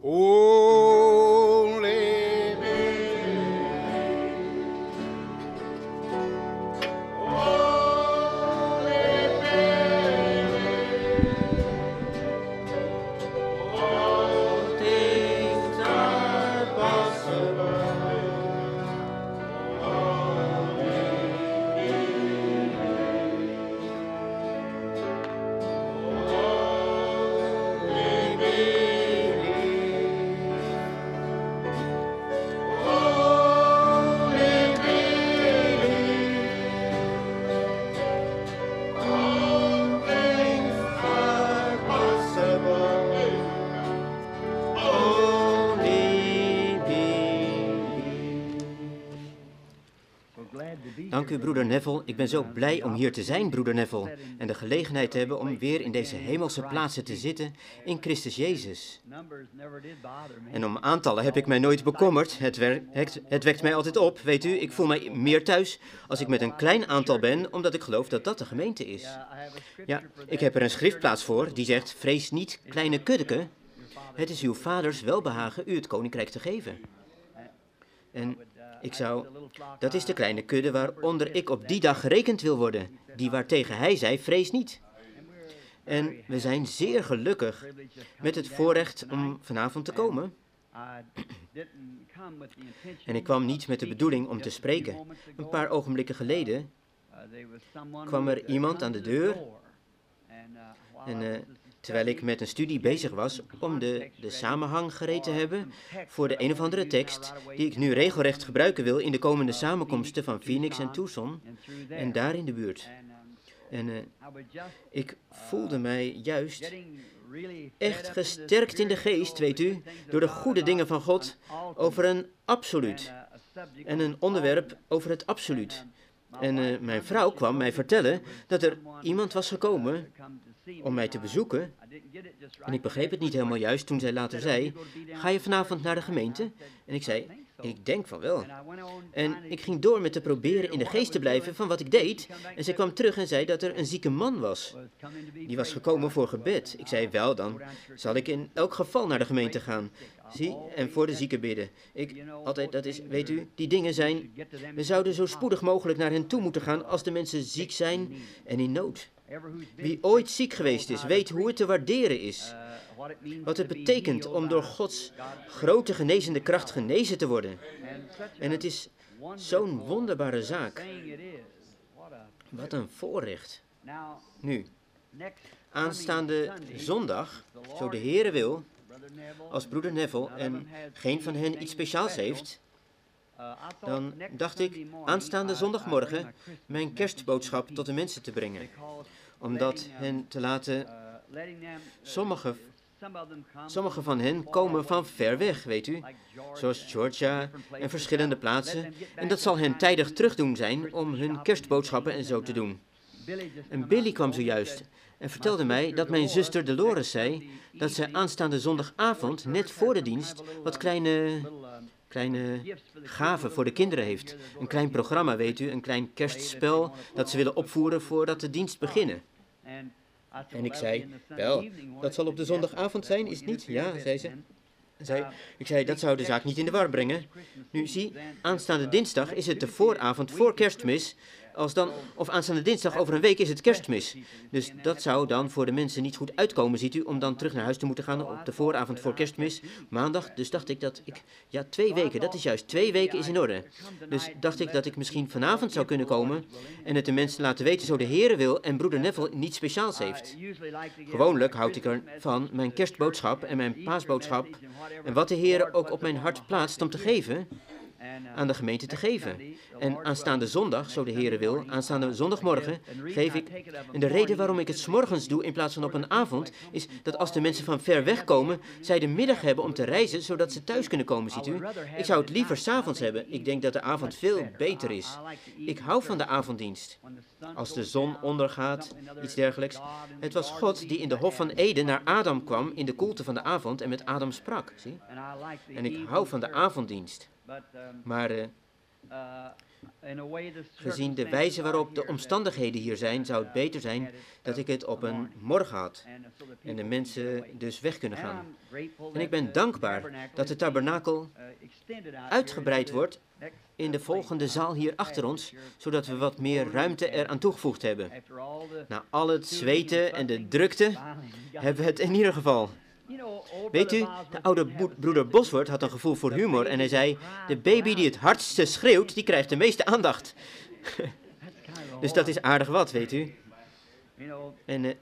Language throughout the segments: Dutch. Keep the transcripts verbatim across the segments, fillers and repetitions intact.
Only believe. Only believe. All things are possible. Dank u, broeder Neville. Ik ben zo blij om hier te zijn, broeder Neville, en de gelegenheid te hebben om weer in deze hemelse plaatsen te zitten in Christus Jezus. En om aantallen heb ik mij nooit bekommerd. Het, wer- het, het wekt mij altijd op, weet u. Ik voel mij meer thuis als ik met een klein aantal ben, omdat ik geloof dat dat de gemeente is. Ja, ik heb er een schriftplaats voor die zegt, vrees niet, kleine kuddeke. Het is uw vaders welbehagen u het koninkrijk te geven. En ik zou, dat is de kleine kudde waaronder ik op die dag gerekend wil worden, die waartegen hij zei, vrees niet. En we zijn zeer gelukkig met het voorrecht om vanavond te komen. En ik kwam niet met de bedoeling om te spreken. Een paar ogenblikken geleden kwam er iemand aan de deur en uh, terwijl ik met een studie bezig was om de, de samenhang gereed te hebben voor de een of andere tekst die ik nu regelrecht gebruiken wil in de komende samenkomsten van Phoenix en Tucson en daar in de buurt. En uh, ik voelde mij juist echt gesterkt in de geest, weet u, door de goede dingen van God over een absoluut en een onderwerp over het absoluut. En uh, mijn vrouw kwam mij vertellen dat er iemand was gekomen om mij te bezoeken. En ik begreep het niet helemaal juist toen zij later zei, ga je vanavond naar de gemeente? En ik zei, ik denk van wel. En ik ging door met te proberen in de geest te blijven van wat ik deed. En zij kwam terug en zei dat er een zieke man was. Die was gekomen voor gebed. Ik zei, wel dan zal ik in elk geval naar de gemeente gaan. Zie, en voor de zieken bidden. Ik, altijd, dat is, weet u, die dingen zijn, we zouden zo spoedig mogelijk naar hen toe moeten gaan als de mensen ziek zijn en in nood. Wie ooit ziek geweest is, weet hoe het te waarderen is. Wat het betekent om door Gods grote genezende kracht genezen te worden. En het is zo'n wonderbare zaak. Wat een voorrecht. Nu, aanstaande zondag, zo de Heere wil, als broeder Neville en geen van hen iets speciaals heeft, dan dacht ik aanstaande zondagmorgen mijn kerstboodschap tot de mensen te brengen. Om dat hen te laten, sommige, sommige van hen komen van ver weg, weet u, zoals Georgia en verschillende plaatsen. En dat zal hen tijdig terugdoen zijn om hun kerstboodschappen en zo te doen. En Billy kwam zojuist en vertelde mij dat mijn zuster Dolores zei dat zij aanstaande zondagavond, net voor de dienst, wat kleine, kleine gaven voor de kinderen heeft. Een klein programma, weet u, een klein kerstspel dat ze willen opvoeren voordat de dienst beginnen. En ik zei, wel, dat zal op de zondagavond zijn, is het niet? Ja, zei ze. Zei, ik zei, dat zou de zaak niet in de war brengen. Nu, zie, aanstaande dinsdag is het de vooravond voor kerstmis. Als dan, of aanstaande dinsdag over een week is het kerstmis. Dus dat zou dan voor de mensen niet goed uitkomen, ziet u, om dan terug naar huis te moeten gaan op de vooravond voor kerstmis. Maandag, dus dacht ik dat ik, ja, twee weken, dat is juist, twee weken is in orde. Dus dacht ik dat ik misschien vanavond zou kunnen komen en het de mensen laten weten zo de Heere wil en broeder Neville niets speciaals heeft. Gewoonlijk houd ik ervan mijn kerstboodschap en mijn paasboodschap en wat de Heere ook op mijn hart plaatst om te geven, aan de gemeente te geven. En aanstaande zondag, zo de Heere wil, aanstaande zondagmorgen, geef ik. En de reden waarom ik het 's morgens doe in plaats van op een avond, is dat als de mensen van ver weg komen, zij de middag hebben om te reizen, zodat ze thuis kunnen komen, ziet u. Ik zou het liever 's avonds hebben. Ik denk dat de avond veel beter is. Ik hou van de avonddienst. Als de zon ondergaat, iets dergelijks. Het was God die in de Hof van Eden naar Adam kwam in de koelte van de avond en met Adam sprak, zie. En ik hou van de avonddienst. Maar uh, Gezien de wijze waarop de omstandigheden hier zijn, zou het beter zijn dat ik het op een morgen had en de mensen dus weg kunnen gaan. En ik ben dankbaar dat de tabernakel uitgebreid wordt in de volgende zaal hier achter ons, zodat we wat meer ruimte eraan toegevoegd hebben. Na al het zweten en de drukte hebben we het in ieder geval. Weet u, de oude broeder Bosworth had een gevoel voor humor en hij zei, de baby die het hardste schreeuwt, die krijgt de meeste aandacht. Dus dat is aardig wat, weet u. En, uh,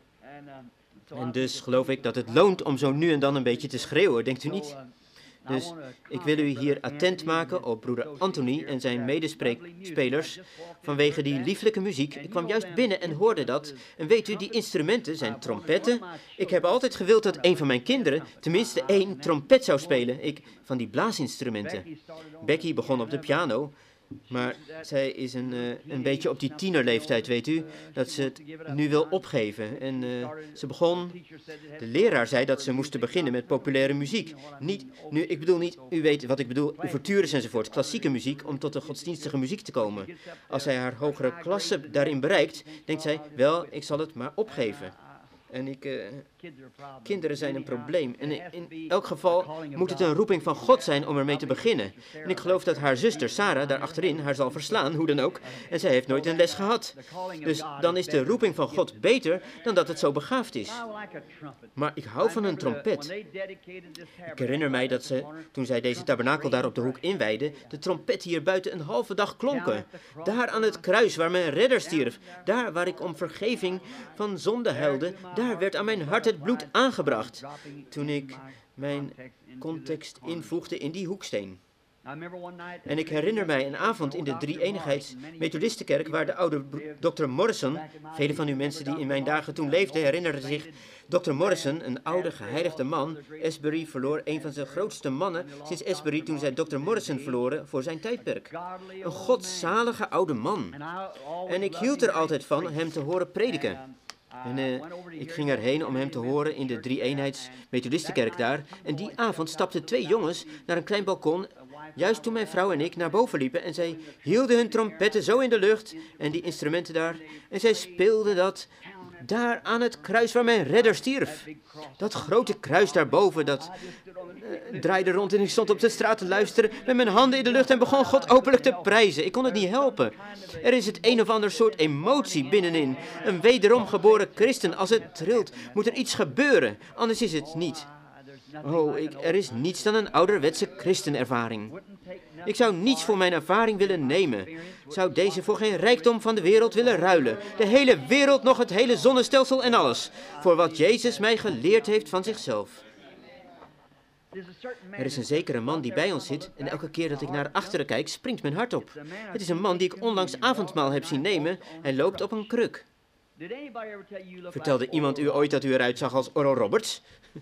en dus geloof ik dat het loont om zo nu en dan een beetje te schreeuwen, denkt u niet? Dus ik wil u hier attent maken op broeder Anthony en zijn medespelers vanwege die lieflijke muziek. Ik kwam juist binnen en hoorde dat. En weet u, die instrumenten zijn trompetten. Ik heb altijd gewild dat een van mijn kinderen tenminste één trompet zou spelen. Ik, van die blaasinstrumenten. Becky begon op de piano. Maar zij is een, uh, een beetje op die tienerleeftijd, weet u, dat ze het nu wil opgeven. En uh, ze begon, de leraar zei dat ze moesten beginnen met populaire muziek. Niet, nu, ik bedoel niet, u weet wat ik bedoel, ouvertures enzovoort, klassieke muziek, om tot de godsdienstige muziek te komen. Als zij haar hogere klasse daarin bereikt, denkt zij, wel, ik zal het maar opgeven. En ik, uh, kinderen zijn een probleem. En in elk geval moet het een roeping van God zijn om ermee te beginnen. En ik geloof dat haar zuster Sarah daar achterin haar zal verslaan, hoe dan ook. En zij heeft nooit een les gehad. Dus dan is de roeping van God beter dan dat het zo begaafd is. Maar ik hou van een trompet. Ik herinner mij dat ze, toen zij deze tabernakel daar op de hoek inwijden, de trompet hier buiten een halve dag klonken. Daar aan het kruis waar mijn redder stierf. Daar waar ik om vergeving van zonde huilde. Daar werd aan mijn hart het bloed aangebracht, toen ik mijn context invoegde in die hoeksteen. En ik herinner mij een avond in de Drie-eenigheids-Methodistenkerk waar de oude dokter Morrison, vele van u mensen die in mijn dagen toen leefden herinneren zich, dokter Morrison, een oude geheiligde man, Asbury verloor een van zijn grootste mannen sinds Asbury toen zij dokter Morrison verloren voor zijn tijdperk. Een godzalige oude man. En ik hield er altijd van hem te horen prediken. En uh, ik ging erheen om hem te horen in de Drie-eenheids-Methodistenkerk daar. En die avond stapten twee jongens naar een klein balkon, juist toen mijn vrouw en ik naar boven liepen. En zij hielden hun trompetten zo in de lucht en die instrumenten daar. En zij speelden dat daar aan het kruis waar mijn redder stierf. Dat grote kruis daarboven, dat uh, draaide rond en ik stond op de straat te luisteren met mijn handen in de lucht en begon God openlijk te prijzen. Ik kon het niet helpen. Er is het een of ander soort emotie binnenin. Een wederom geboren christen, als het trilt, moet er iets gebeuren, anders is het niet. Oh, ik, er is niets dan een ouderwetse christenervaring. Ik zou niets voor mijn ervaring willen nemen. Zou deze voor geen rijkdom van de wereld willen ruilen. De hele wereld, nog het hele zonnestelsel en alles. Voor wat Jezus mij geleerd heeft van zichzelf. Er is een zekere man die bij ons zit en elke keer dat ik naar achteren kijk, springt mijn hart op. Het is een man die ik onlangs avondmaal heb zien nemen. Hij loopt op een kruk. Vertelde iemand u ooit dat u eruit zag als Oral Roberts?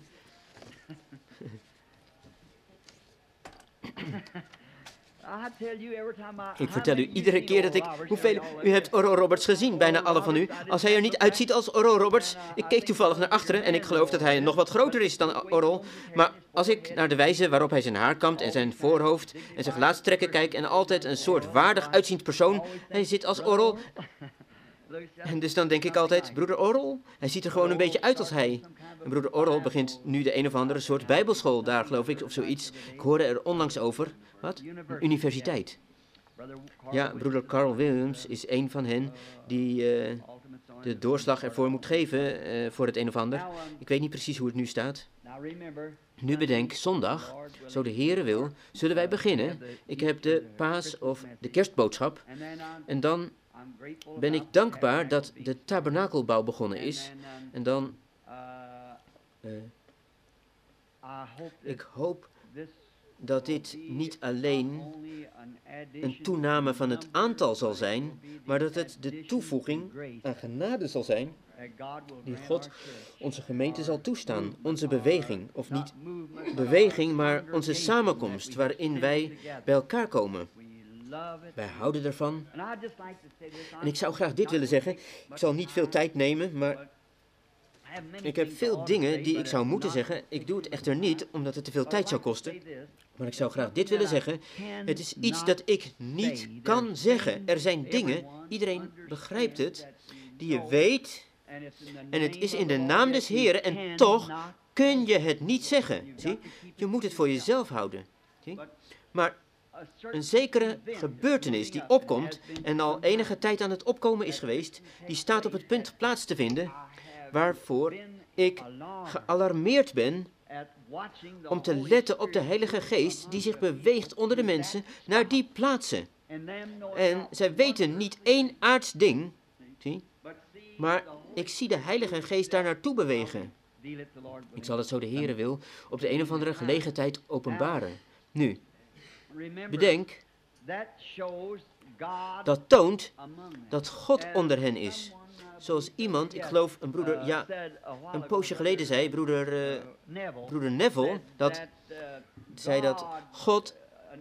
Ik vertel u iedere keer dat ik... Hoeveel... U hebt Oral Roberts gezien, bijna alle van u. Als hij er niet uitziet als Oral Roberts... Ik keek toevallig naar achteren en ik geloof dat hij nog wat groter is dan Oral. Maar als ik naar de wijze waarop hij zijn haar kampt en zijn voorhoofd en zijn gelaatstrekken kijk... en altijd een soort waardig uitziend persoon... Hij zit als Oral... En dus dan denk ik altijd, broeder Oral, hij ziet er gewoon een beetje uit als hij. En broeder Oral begint nu de een of andere soort bijbelschool daar, geloof ik, of zoiets. Ik hoorde er onlangs over. Wat? Een universiteit. Ja, broeder Carl Williams is een van hen die uh, de doorslag ervoor moet geven uh, voor het een of ander. Ik weet niet precies hoe het nu staat. Nu bedenk, zondag, zo de Heere wil, zullen wij beginnen. Ik heb de paas- of de kerstboodschap. En dan ben ik dankbaar dat de tabernakelbouw begonnen is. En dan... Uh, ik hoop dat dit niet alleen een toename van het aantal zal zijn, maar dat het de toevoeging aan genade zal zijn die God onze gemeente zal toestaan. Onze beweging, of niet beweging, maar onze samenkomst waarin wij bij elkaar komen. Wij houden ervan. En ik zou graag dit willen zeggen. Ik zal niet veel tijd nemen, maar ik heb veel dingen die ik zou moeten zeggen. Ik doe het echter niet, omdat het te veel tijd zou kosten. Maar ik zou graag dit willen zeggen. Het is iets dat ik niet kan zeggen. Er zijn dingen, iedereen begrijpt het, die je weet. En het is in de naam des Heren en toch kun je het niet zeggen. Zie? Je moet het voor jezelf houden. Zie? Maar een zekere gebeurtenis die opkomt en al enige tijd aan het opkomen is geweest, die staat op het punt plaats te vinden, waarvoor ik gealarmeerd ben om te letten op de Heilige Geest die zich beweegt onder de mensen naar die plaatsen. En zij weten niet één aards ding, zie? Maar ik zie de Heilige Geest daar naartoe bewegen. Ik zal het zo de Heere wil op de een of andere gelegenheid openbaren. Nu, bedenk, dat toont dat God onder hen is. Zoals iemand, ik geloof een broeder, ja, een poosje geleden zei, broeder, uh, broeder Neville, dat zei dat God,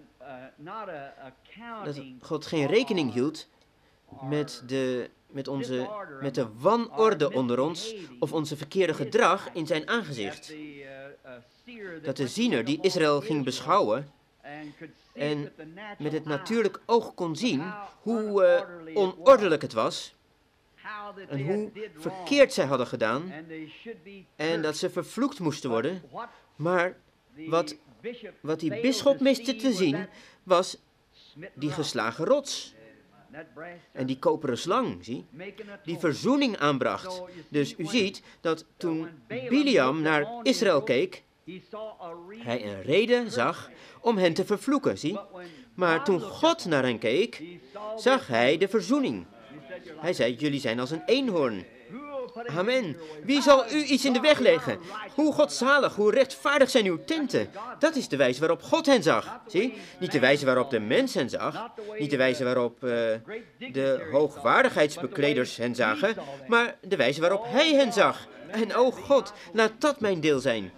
dat God geen rekening hield met de, met onze, met de wanorde onder ons of onze verkeerde gedrag in zijn aangezicht. Dat de ziener die Israël ging beschouwen en met het natuurlijk oog kon zien hoe uh, onordelijk het was en hoe verkeerd zij hadden gedaan en dat ze vervloekt moesten worden. Maar wat, wat die bisschop miste te zien was die geslagen rots en die koperen slang, zie, die verzoening aanbracht. Dus u ziet dat toen Biliam naar Israël keek, hij een reden zag om hen te vervloeken, zie. Maar toen God naar hen keek, zag hij de verzoening. Hij zei, jullie zijn als een eenhoorn. Amen. Wie zal u iets in de weg leggen? Hoe godzalig, hoe rechtvaardig zijn uw tenten. Dat is de wijze waarop God hen zag. Zie? Niet de wijze waarop de mens hen zag. Niet de wijze waarop uh, de hoogwaardigheidsbekleders hen zagen. Maar de wijze waarop hij hen zag. En o God, laat dat mijn deel zijn.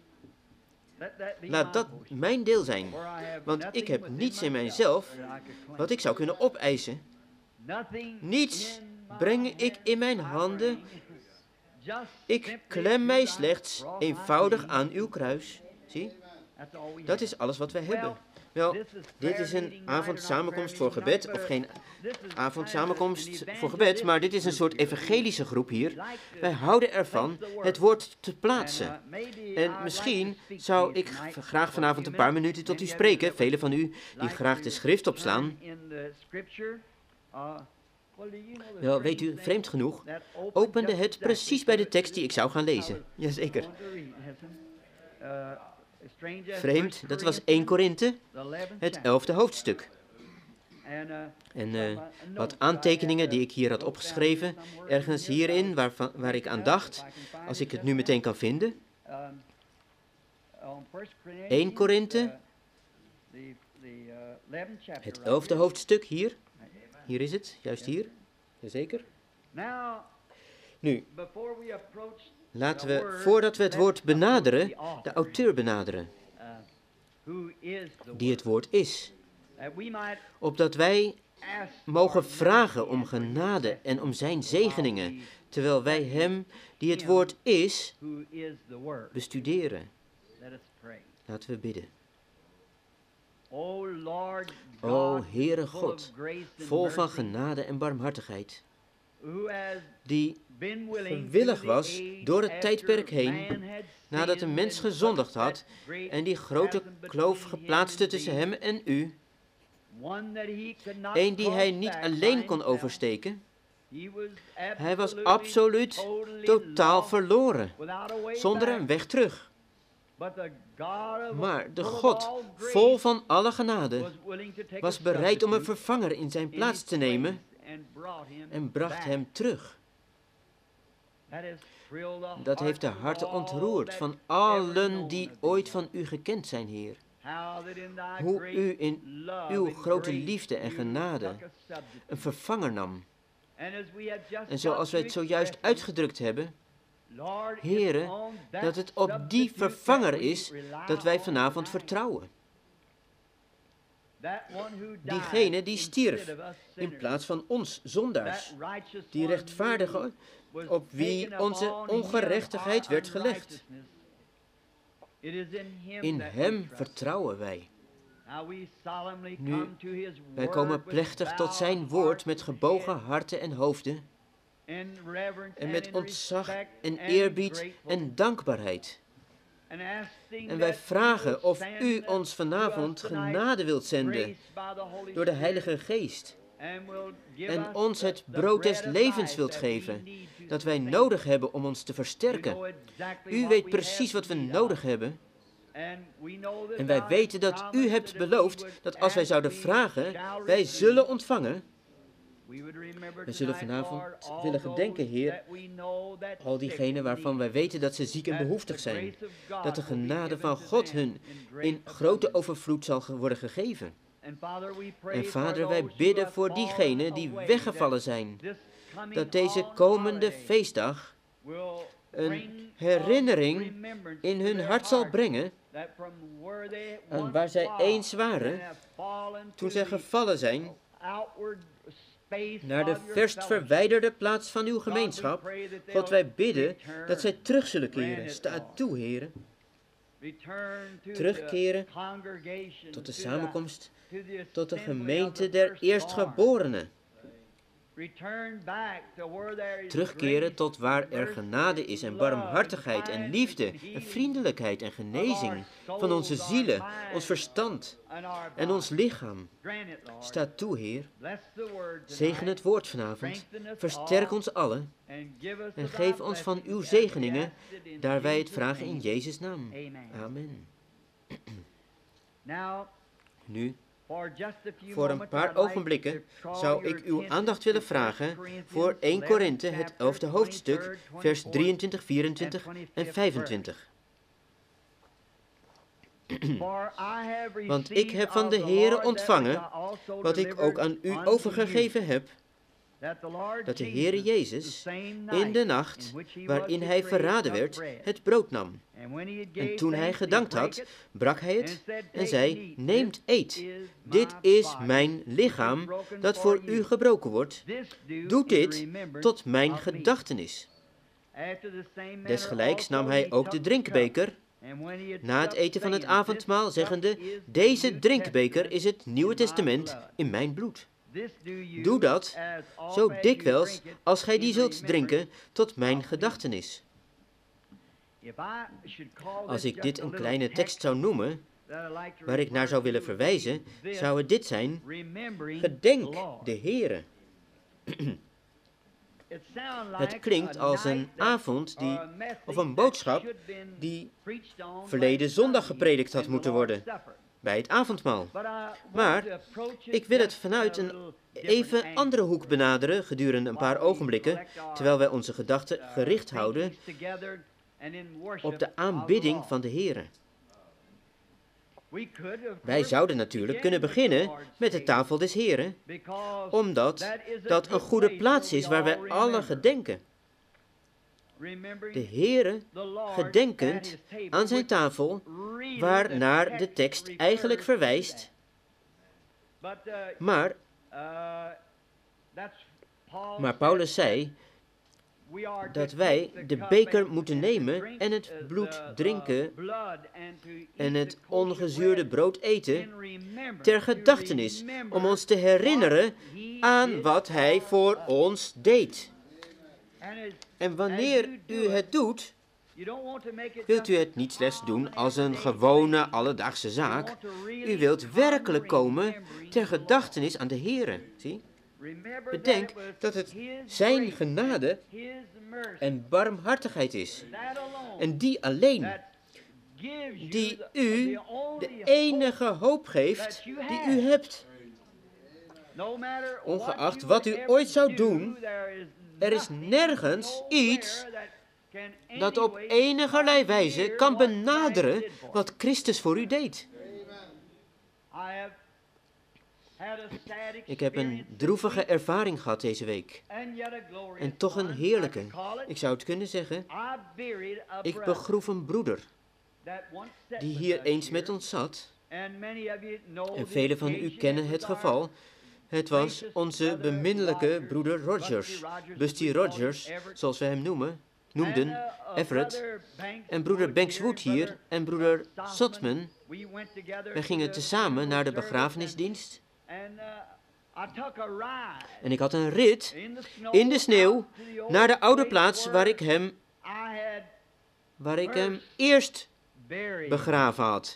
Laat dat mijn deel zijn. Want ik heb niets in mijzelf wat ik zou kunnen opeisen. Niets breng ik in mijn handen. Ik klem mij slechts eenvoudig aan uw kruis. Zie? Dat is alles wat wij hebben. Wel, dit is een avondsamenkomst voor gebed, of geen avondsamenkomst voor gebed, maar dit is een soort evangelische groep hier. Wij houden ervan het woord te plaatsen. En misschien zou ik graag vanavond een paar minuten tot u spreken, velen van u die graag de schrift opslaan. Wel, weet u, vreemd genoeg, opende het precies bij de tekst die ik zou gaan lezen. Jazeker. Vreemd, dat was Eerste Korinthe, het elfde hoofdstuk. En uh, wat aantekeningen die ik hier had opgeschreven, ergens hierin waar, waar ik aan dacht, als ik het nu meteen kan vinden. Eerste Korinthe, het elfde hoofdstuk, hier. Hier is het, juist hier. Jazeker. Nu, laten we, voordat we het woord benaderen, de auteur benaderen, die het woord is. Opdat wij mogen vragen om genade en om zijn zegeningen, terwijl wij hem, die het woord is, bestuderen. Laten we bidden. O Heere God, vol van genade en barmhartigheid, die gewillig was door het tijdperk heen, nadat een mens gezondigd had, en die grote kloof geplaatste tussen hem en u, een die hij niet alleen kon oversteken. Hij was absoluut totaal verloren, zonder een weg terug. Maar de God, vol van alle genade, was bereid om een vervanger in zijn plaats te nemen en bracht hem terug. Dat heeft de harten ontroerd van allen die ooit van u gekend zijn, Heer. Hoe u in uw grote liefde en genade een vervanger nam. En zoals we het zojuist uitgedrukt hebben, Heere, dat het op die vervanger is dat wij vanavond vertrouwen. Diegene die stierf in plaats van ons zondaars, die rechtvaardige op wie onze ongerechtigheid werd gelegd. In Hem vertrouwen wij. Nu, wij komen plechtig tot zijn woord met gebogen harten en hoofden en met ontzag en eerbied en dankbaarheid. En wij vragen of u ons vanavond genade wilt zenden door de Heilige Geest en ons het brood des levens wilt geven, dat wij nodig hebben om ons te versterken. U weet precies wat we nodig hebben. En wij weten dat u hebt beloofd dat als wij zouden vragen, wij zullen ontvangen. We zullen vanavond willen gedenken, Heer, al diegenen waarvan wij weten dat ze ziek en behoeftig zijn. Dat de genade van God hun in grote overvloed zal worden gegeven. En Vader, wij bidden voor diegenen die weggevallen zijn, dat deze komende feestdag een herinnering in hun hart zal brengen aan waar zij eens waren toen zij gevallen zijn naar de verst verwijderde plaats van uw gemeenschap. God, wij bidden dat zij terug zullen keren. Sta toe, Heren. Terugkeren tot de samenkomst, tot de gemeente der eerstgeborenen. Terugkeren tot waar er genade is en barmhartigheid en liefde en vriendelijkheid en genezing van onze zielen, ons verstand en ons lichaam. Sta toe, Heer. Zegen het woord vanavond. Versterk ons allen en geef ons van uw zegeningen, daar wij het vragen in Jezus' naam. Amen. Nu, voor een paar ogenblikken zou ik uw aandacht willen vragen voor Eerste Korinthe, het elfde hoofdstuk, vers drieëntwintig, vierentwintig en vijfentwintig. Want ik heb van de Heere ontvangen, wat ik ook aan u overgegeven heb, dat de Heere Jezus in de nacht waarin hij verraden werd, het brood nam. En toen hij gedankt had, brak hij het en zei, neemt, eet. Dit is mijn lichaam, dat voor u gebroken wordt. Doe dit tot mijn gedachtenis. Desgelijks nam hij ook de drinkbeker, na het eten van het avondmaal, zeggende, deze drinkbeker is het Nieuwe Testament in mijn bloed. Doe dat zo dikwijls als gij die zult drinken tot mijn gedachtenis. Als ik dit een kleine tekst zou noemen, waar ik naar zou willen verwijzen, zou het dit zijn: gedenk de Heere. Het klinkt als een avond die, of een boodschap die verleden zondag gepredikt had moeten worden, bij het avondmaal. Maar ik wil het vanuit een even andere hoek benaderen gedurende een paar ogenblikken, terwijl wij onze gedachten gericht houden op de aanbidding van de Heere. Wij zouden natuurlijk kunnen beginnen met de tafel des Heren, omdat dat een goede plaats is waar wij allen gedenken. De Heere gedenkend aan zijn tafel, waarnaar de tekst eigenlijk verwijst. Maar, maar Paulus zei dat wij de beker moeten nemen en het bloed drinken en het ongezuurde brood eten ter gedachtenis, om ons te herinneren aan wat hij voor ons deed. En wanneer u het doet, wilt u het niet slechts doen als een gewone alledaagse zaak. U wilt werkelijk komen ter gedachtenis aan de Heere. Zie? Bedenk dat het zijn genade en barmhartigheid is. En die alleen, die u de enige hoop geeft die u hebt. Ongeacht wat u ooit zou doen, er is nergens iets dat op enigerlei wijze kan benaderen wat Christus voor u deed. Ik heb een droevige ervaring gehad deze week. En toch een heerlijke. Ik zou het kunnen zeggen. Ik begroef een broeder die hier eens met ons zat. En velen van u kennen het geval. Het was onze beminnelijke broeder Rogers, Busty Rogers, zoals we hem noemen. noemden, Everett, en broeder Bankswood hier en broeder Sotman. Wij gingen tezamen naar de begrafenisdienst. En ik had een rit in de sneeuw naar de oude plaats waar ik hem, waar ik hem eerst begraven had.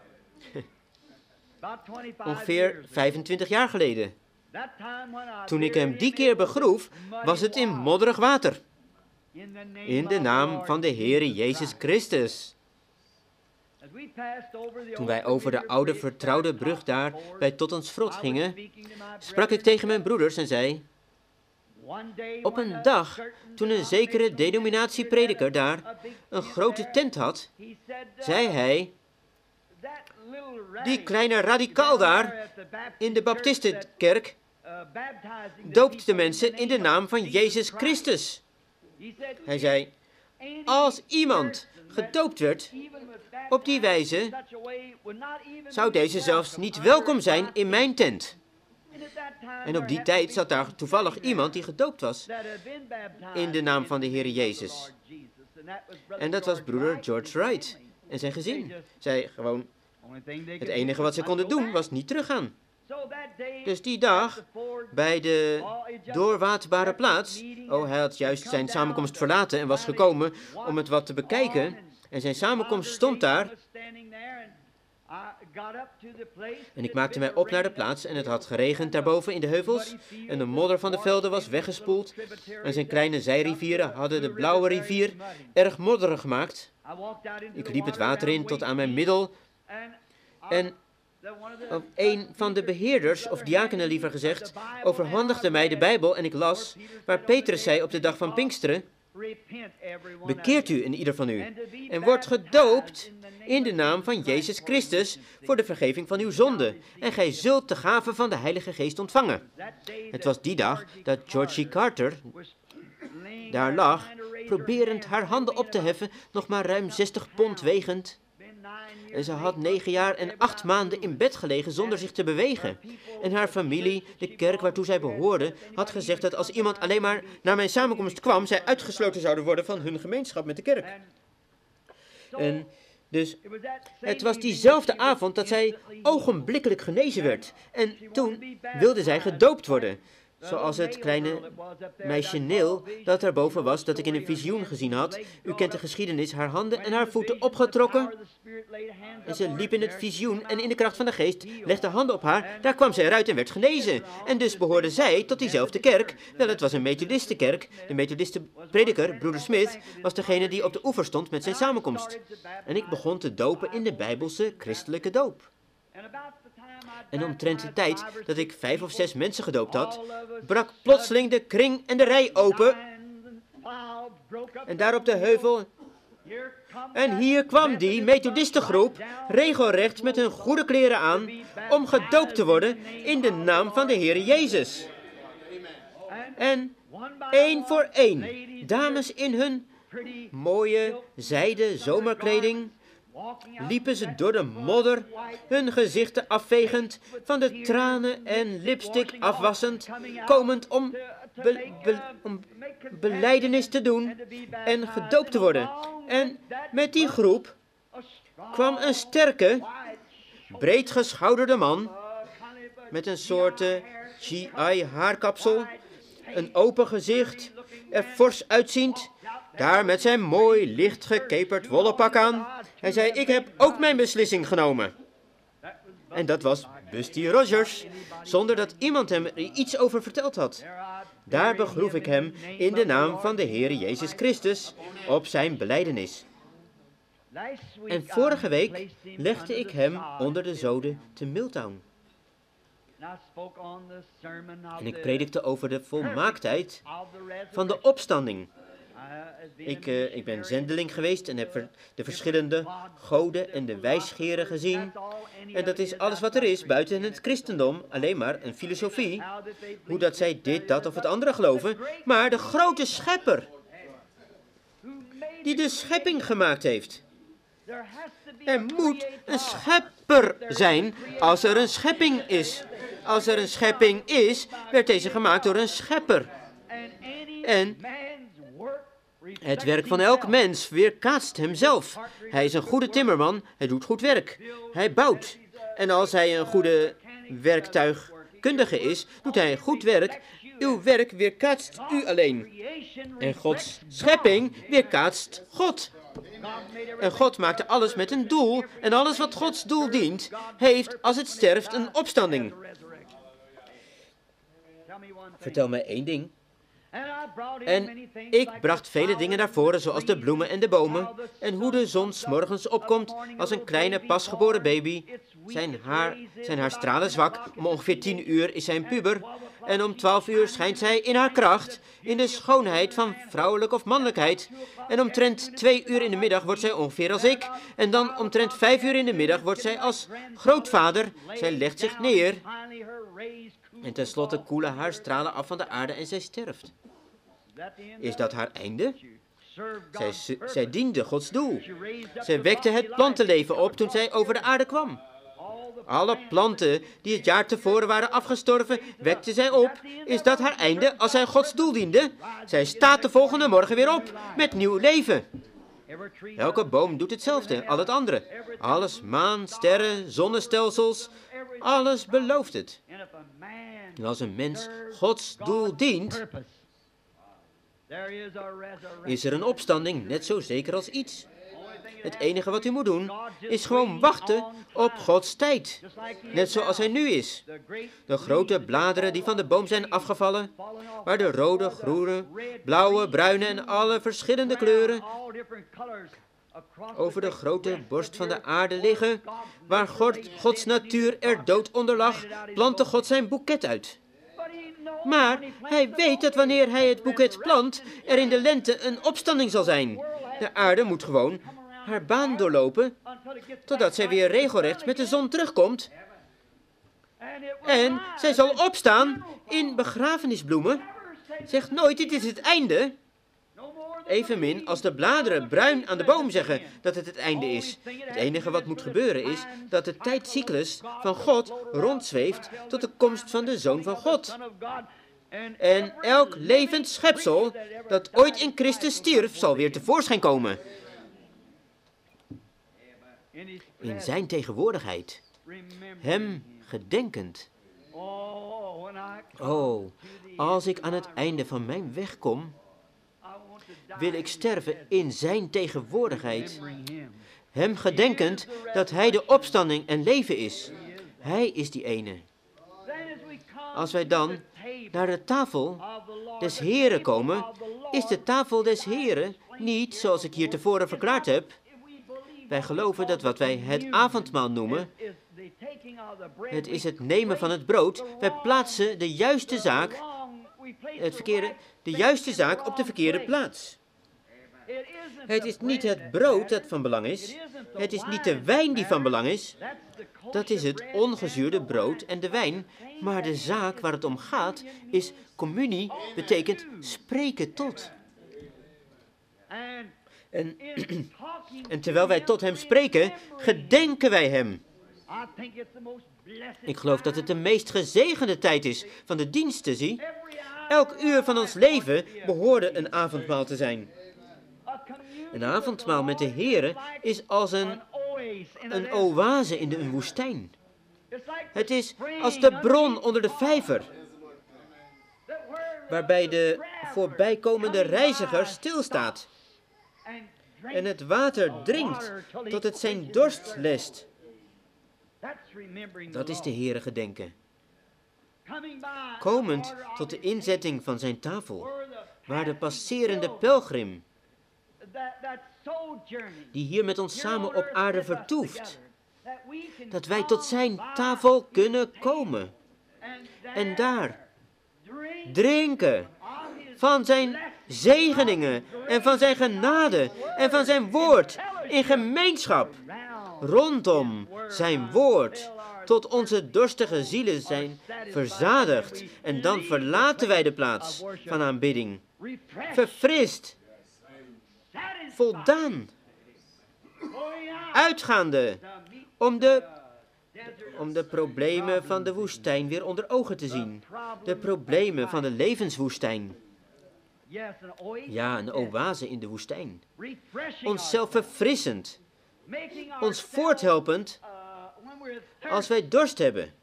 Ongeveer vijfentwintig jaar geleden. Toen ik hem die keer begroef, was het in modderig water. In de naam van de Heere Jezus Christus. Toen wij over de oude vertrouwde brug daar bij Tottensvrot gingen, sprak ik tegen mijn broeders en zei: op een dag, toen een zekere denominatieprediker daar een grote tent had, zei hij: die kleine radicaal daar in de Baptistenkerk doopt de mensen in de naam van Jezus Christus. Hij zei: als iemand gedoopt werd op die wijze, zou deze zelfs niet welkom zijn in mijn tent. En op die tijd zat daar toevallig iemand die gedoopt was in de naam van de Heer Jezus. En dat was broeder George Wright en zijn gezin. Zij gewoon, het enige wat ze konden doen was niet teruggaan. Dus die dag, bij de doorwaadbare plaats, oh, hij had juist zijn samenkomst verlaten en was gekomen om het wat te bekijken. En zijn samenkomst stond daar. En ik maakte mij op naar de plaats en het had geregend daarboven in de heuvels. En de modder van de velden was weggespoeld. En zijn kleine zijrivieren hadden de blauwe rivier erg modderig gemaakt. Ik liep het water in tot aan mijn middel. En een van de beheerders, of diakenen liever gezegd, overhandigde mij de Bijbel en ik las waar Petrus zei op de dag van Pinksteren: bekeert u in ieder van u en wordt gedoopt in de naam van Jezus Christus voor de vergeving van uw zonden. En gij zult de gave van de Heilige Geest ontvangen. Het was die dag dat Georgie Carter daar lag, proberend haar handen op te heffen, nog maar ruim zestig pond wegend. En ze had negen jaar en acht maanden in bed gelegen zonder zich te bewegen. En haar familie, de kerk waartoe zij behoorde, had gezegd dat als iemand alleen maar naar mijn samenkomst kwam, zij uitgesloten zouden worden van hun gemeenschap met de kerk. En dus, het was diezelfde avond dat zij ogenblikkelijk genezen werd. En toen wilde zij gedoopt worden. Zoals het kleine meisje Neil dat daarboven was, dat ik in een visioen gezien had. U kent de geschiedenis, haar handen en haar voeten opgetrokken. En ze liep in het visioen en in de kracht van de geest legde handen op haar. Daar kwam zij eruit en werd genezen. En dus behoorde zij tot diezelfde kerk. Wel, het was een methodistenkerk. De methodistenprediker, broeder Smith, was degene die op de oever stond met zijn samenkomst. En ik begon te dopen in de Bijbelse christelijke doop. En omtrent de tijd dat ik vijf of zes mensen gedoopt had, brak plotseling de kring en de rij open. En daar op de heuvel. En hier kwam die methodistengroep, regelrecht met hun goede kleren aan, om gedoopt te worden in de naam van de Heer Jezus. En één voor één, dames in hun mooie zijden zomerkleding, liepen ze door de modder, hun gezichten afvegend, van de tranen en lipstick afwassend, komend om, be, be, om belijdenis te doen en gedoopt te worden. En met die groep kwam een sterke, breedgeschouderde man, met een soort uh, G I haarkapsel, een open gezicht, er fors uitziend, daar met zijn mooi, licht gekeperd wollen pak aan. Hij zei: ik heb ook mijn beslissing genomen. En dat was Busty Rogers, zonder dat iemand hem er iets over verteld had. Daar begroef ik hem in de naam van de Heer Jezus Christus op zijn belijdenis. En vorige week legde ik hem onder de zoden te Milltown. En ik predikte over de volmaaktheid van de opstanding. Ik, uh, ik ben zendeling geweest en heb ver, de verschillende goden en de wijsgeren gezien. En dat is alles wat er is buiten het christendom, alleen maar een filosofie. Hoe dat zij dit, dat of het andere geloven. Maar de grote schepper, die de schepping gemaakt heeft. Er moet een schepper zijn als er een schepping is. Als er een schepping is, werd deze gemaakt door een schepper. En Het werk van elk mens weerkaatst hemzelf. Hij is een goede timmerman, hij doet goed werk. Hij bouwt. En als hij een goede werktuigkundige is, doet hij goed werk. Uw werk weerkaatst u alleen. En Gods schepping weerkaatst God. En God maakte alles met een doel. En alles wat Gods doel dient, heeft als het sterft een opstanding. Vertel mij één ding. En ik bracht vele dingen naar voren, zoals de bloemen en de bomen, en hoe de zon 's morgens opkomt als een kleine pasgeboren baby. Zijn haar, zijn haar stralen zwak, om ongeveer tien uur is zij een puber, en om twaalf uur schijnt zij in haar kracht, in de schoonheid van vrouwelijk of mannelijkheid. En omtrent twee uur in de middag wordt zij ongeveer als ik, en dan omtrent vijf uur in de middag wordt zij als grootvader. Zij legt zich neer, en tenslotte koelen haar stralen af van de aarde en zij sterft. Is dat haar einde? Zij, zij diende Gods doel. Zij wekte het plantenleven op toen zij over de aarde kwam. Alle planten die het jaar tevoren waren afgestorven, wekte zij op. Is dat haar einde als zij Gods doel diende? Zij staat de volgende morgen weer op met nieuw leven. Elke boom doet hetzelfde, al het andere. Alles, maan, sterren, zonnestelsels, alles belooft het. En als een mens Gods doel dient, is er een opstanding, net zo zeker als iets. Het enige wat u moet doen, is gewoon wachten op Gods tijd. Net zoals hij nu is. De grote bladeren die van de boom zijn afgevallen, waar de rode, groene, blauwe, bruine en alle verschillende kleuren over de grote borst van de aarde liggen, waar God, Gods natuur er dood onder lag, plantte God zijn boeket uit. Maar hij weet dat wanneer hij het boeket plant, er in de lente een opstanding zal zijn. De aarde moet gewoon haar baan doorlopen, totdat zij weer regelrecht met de zon terugkomt. En zij zal opstaan in begrafenisbloemen. Zeg nooit, dit is het einde. Evenmin als de bladeren bruin aan de boom zeggen dat het het einde is. Het enige wat moet gebeuren is dat de tijdcyclus van God rondzweeft tot de komst van de Zoon van God. En elk levend schepsel dat ooit in Christus stierf, zal weer tevoorschijn komen. In zijn tegenwoordigheid. Hem gedenkend. Oh, als ik aan het einde van mijn weg kom, wil ik sterven in zijn tegenwoordigheid. Hem gedenkend dat hij de opstanding en leven is. Hij is die ene. Als wij dan naar de tafel des Heren komen, is de tafel des Heren niet, zoals ik hier tevoren verklaard heb. Wij geloven dat wat wij het avondmaal noemen, het is het nemen van het brood. Wij plaatsen de juiste zaak, het verkeerde, de juiste zaak op de verkeerde plaats. Het is niet het brood dat van belang is. Het is niet de wijn die van belang is. Dat is het ongezuurde brood en de wijn. Maar de zaak waar het om gaat is communie, betekent spreken tot. En, en terwijl wij tot hem spreken, gedenken wij hem. Ik geloof dat het de meest gezegende tijd is van de diensten, zie. Elk uur van ons leven behoorde een avondmaal te zijn. Een avondmaal met de Heere is als een, een oase in de een woestijn. Het is als de bron onder de vijver, waarbij de voorbijkomende reiziger stilstaat en het water drinkt tot het zijn dorst lest. Dat is de Heere gedenken. Komend tot de inzetting van zijn tafel, waar de passerende pelgrim, die hier met ons samen op aarde vertoeft, dat wij tot zijn tafel kunnen komen en daar drinken van zijn zegeningen en van zijn genade en van zijn woord in gemeenschap rondom zijn woord, tot onze dorstige zielen zijn verzadigd. En dan verlaten wij de plaats van aanbidding, verfrist, voldaan, uitgaande, om de, om de problemen van de woestijn weer onder ogen te zien. De problemen van de levenswoestijn. Ja, een oase in de woestijn. Onszelf verfrissend. Ons voorthelpend als wij dorst hebben.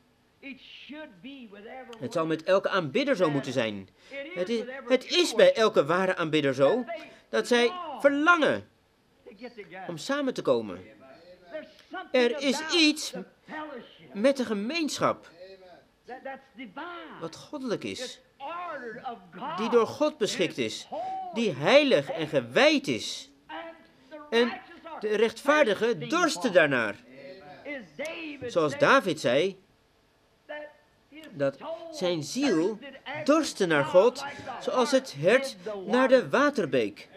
Het zal met elke aanbidder zo moeten zijn. Het is, het is bij elke ware aanbidder zo dat zij verlangen om samen te komen. Er is iets met de gemeenschap wat goddelijk is, die door God beschikt is, die heilig en gewijd is. En de rechtvaardige dorsten daarnaar. Zoals David zei, dat zijn ziel dorstte naar God, zoals het hert naar de waterbeek.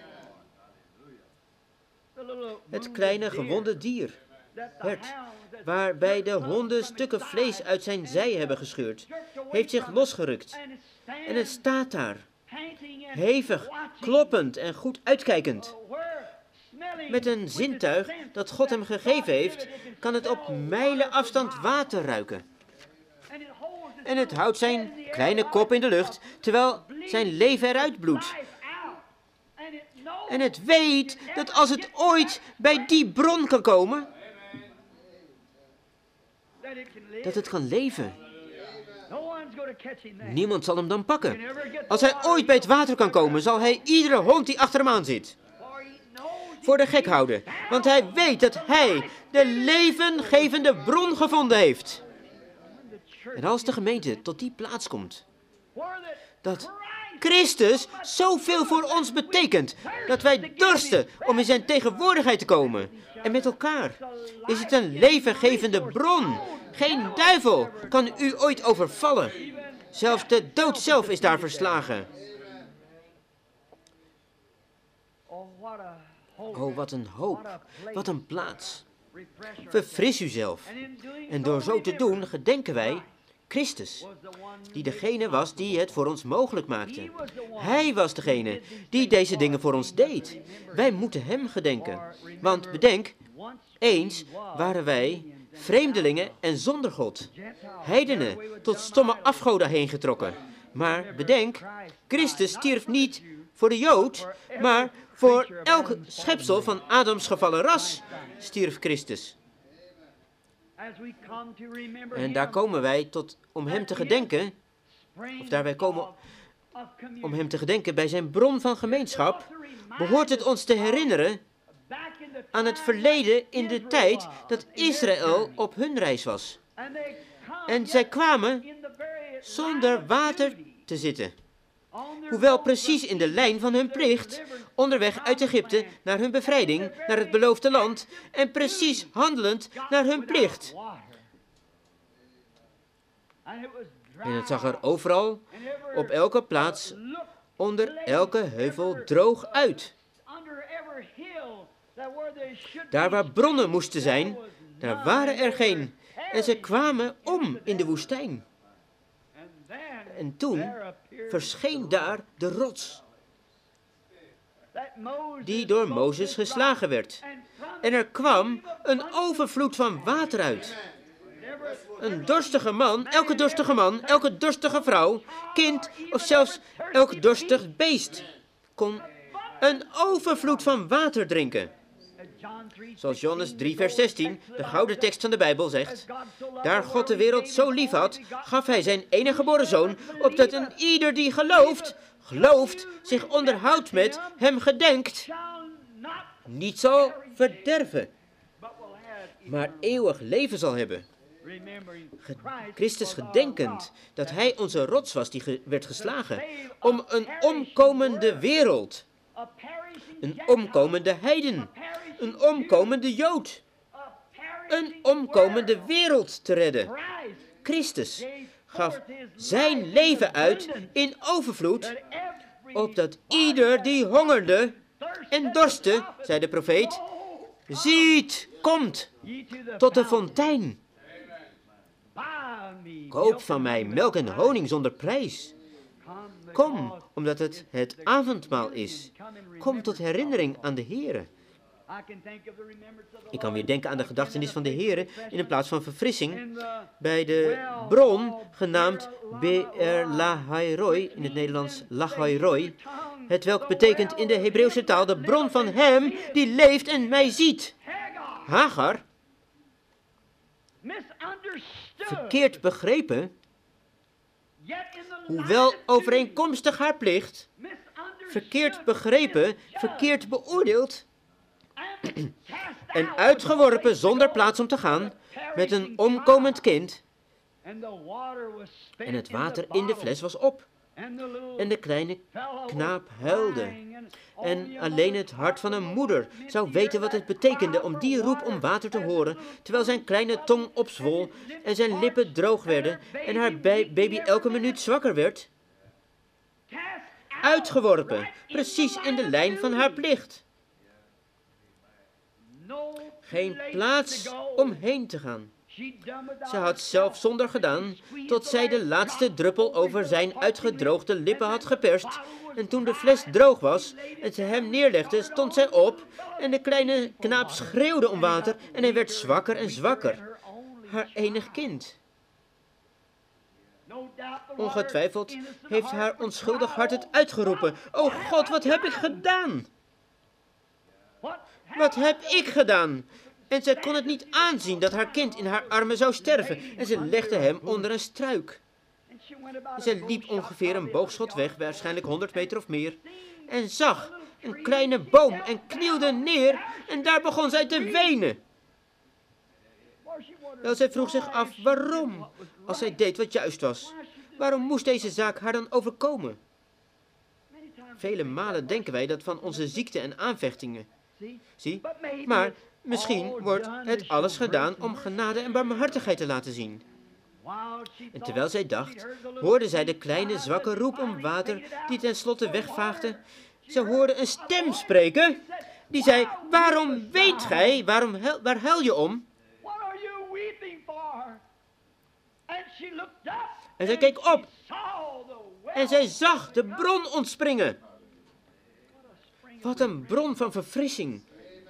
Het kleine gewonde dier, hert, waarbij de honden stukken vlees uit zijn zij hebben gescheurd, heeft zich losgerukt. En het staat daar, hevig, kloppend en goed uitkijkend. Met een zintuig dat God hem gegeven heeft, kan het op mijlen afstand water ruiken. En het houdt zijn kleine kop in de lucht, terwijl zijn leven eruit bloedt. En het weet dat als het ooit bij die bron kan komen, dat het kan leven. Niemand zal hem dan pakken. Als hij ooit bij het water kan komen, zal hij iedere hond die achter hem aan zit voor de gek houden. Want hij weet dat hij de levengevende bron gevonden heeft. En als de gemeente tot die plaats komt, dat Christus zoveel voor ons betekent, dat wij dorsten om in zijn tegenwoordigheid te komen. En met elkaar is het een levengevende bron. Geen duivel kan u ooit overvallen. Zelfs de dood zelf is daar verslagen. Oh, wat een hoop. Wat een plaats. Verfris uzelf. En door zo te doen gedenken wij Christus, die degene was die het voor ons mogelijk maakte. Hij was degene die deze dingen voor ons deed. Wij moeten hem gedenken. Want bedenk, eens waren wij vreemdelingen en zonder God, heidenen, tot stomme afgoden heen getrokken. Maar bedenk, Christus stierf niet voor de Jood, maar voor elk schepsel van Adams gevallen ras stierf Christus. En daar komen wij tot om hem te gedenken, of daar wij komen om hem te gedenken bij zijn bron van gemeenschap, behoort het ons te herinneren aan het verleden in de tijd dat Israël op hun reis was. En zij kwamen zonder water te zitten, hoewel precies in de lijn van hun plicht, onderweg uit Egypte naar hun bevrijding, naar het beloofde land, en precies handelend naar hun plicht. En het zag er overal, op elke plaats, onder elke heuvel droog uit. Daar waar bronnen moesten zijn, daar waren er geen. En ze kwamen om in de woestijn. En toen verscheen daar de rots, die door Mozes geslagen werd. En er kwam een overvloed van water uit. Een dorstige man, elke dorstige man, elke dorstige vrouw, kind of zelfs elk dorstig beest kon een overvloed van water drinken. Zoals Johannes drie vers zestien, de gouden tekst van de Bijbel zegt, daar God de wereld zo lief had, gaf hij zijn enige geboren zoon, opdat een ieder die gelooft, gelooft, zich onderhoudt met, hem gedenkt, niet zal verderven, maar eeuwig leven zal hebben. Ge- Christus gedenkend dat hij onze rots was die ge- werd geslagen om een omkomende wereld, een omkomende heiden, een omkomende Jood, een omkomende wereld te redden. Christus gaf zijn leven uit in overvloed, opdat ieder die hongerde en dorstte, zei de profeet, ziet, komt tot de fontein. Koop van mij melk en honing zonder prijs. Kom, omdat het het avondmaal is. Kom tot herinnering aan de Heere. Ik kan weer denken aan de gedachtenis van de Heere in een plaats van verfrissing bij de bron genaamd Be'er Lahai Roi, in het Nederlands Lahai Roi. hetwelk betekent in de Hebreeuwse taal de bron van hem die leeft en mij ziet. Hagar, verkeerd begrepen, hoewel overeenkomstig haar plicht, verkeerd begrepen, verkeerd beoordeeld en uitgeworpen zonder plaats om te gaan, met een omkomend kind, en het water in de fles was op. En de kleine knaap huilde. En alleen het hart van een moeder zou weten wat het betekende om die roep om water te horen, terwijl zijn kleine tong opzwol en zijn lippen droog werden en haar baby elke minuut zwakker werd. Uitgeworpen, precies in de lijn van haar plicht. Geen plaats om heen te gaan. Ze had zelf zonder gedaan, tot zij de laatste druppel over zijn uitgedroogde lippen had geperst. En toen de fles droog was en ze hem neerlegde, stond zij op en de kleine knaap schreeuwde om water en hij werd zwakker en zwakker. Haar enig kind. Ongetwijfeld heeft haar onschuldig hart het uitgeroepen. O God, wat heb ik gedaan? Wat heb ik gedaan? En zij kon het niet aanzien dat haar kind in haar armen zou sterven. En ze legde hem onder een struik. Zij liep ongeveer een boogschot weg, waarschijnlijk honderd meter of meer. En zag een kleine boom en knielde neer. En daar begon zij te wenen. Wel, zij vroeg zich af waarom, als zij deed wat juist was. Waarom moest deze zaak haar dan overkomen? Vele malen denken wij dat van onze ziekte en aanvechtingen. Zie, maar misschien wordt het alles gedaan om genade en barmhartigheid te laten zien. En terwijl zij dacht, hoorde zij de kleine zwakke roep om water die tenslotte wegvaagde. Ze hoorde een stem spreken, die zei, waarom weent gij, waarom huil, waar huil je om? En zij keek op en zij zag de bron ontspringen. Wat een bron van verfrissing.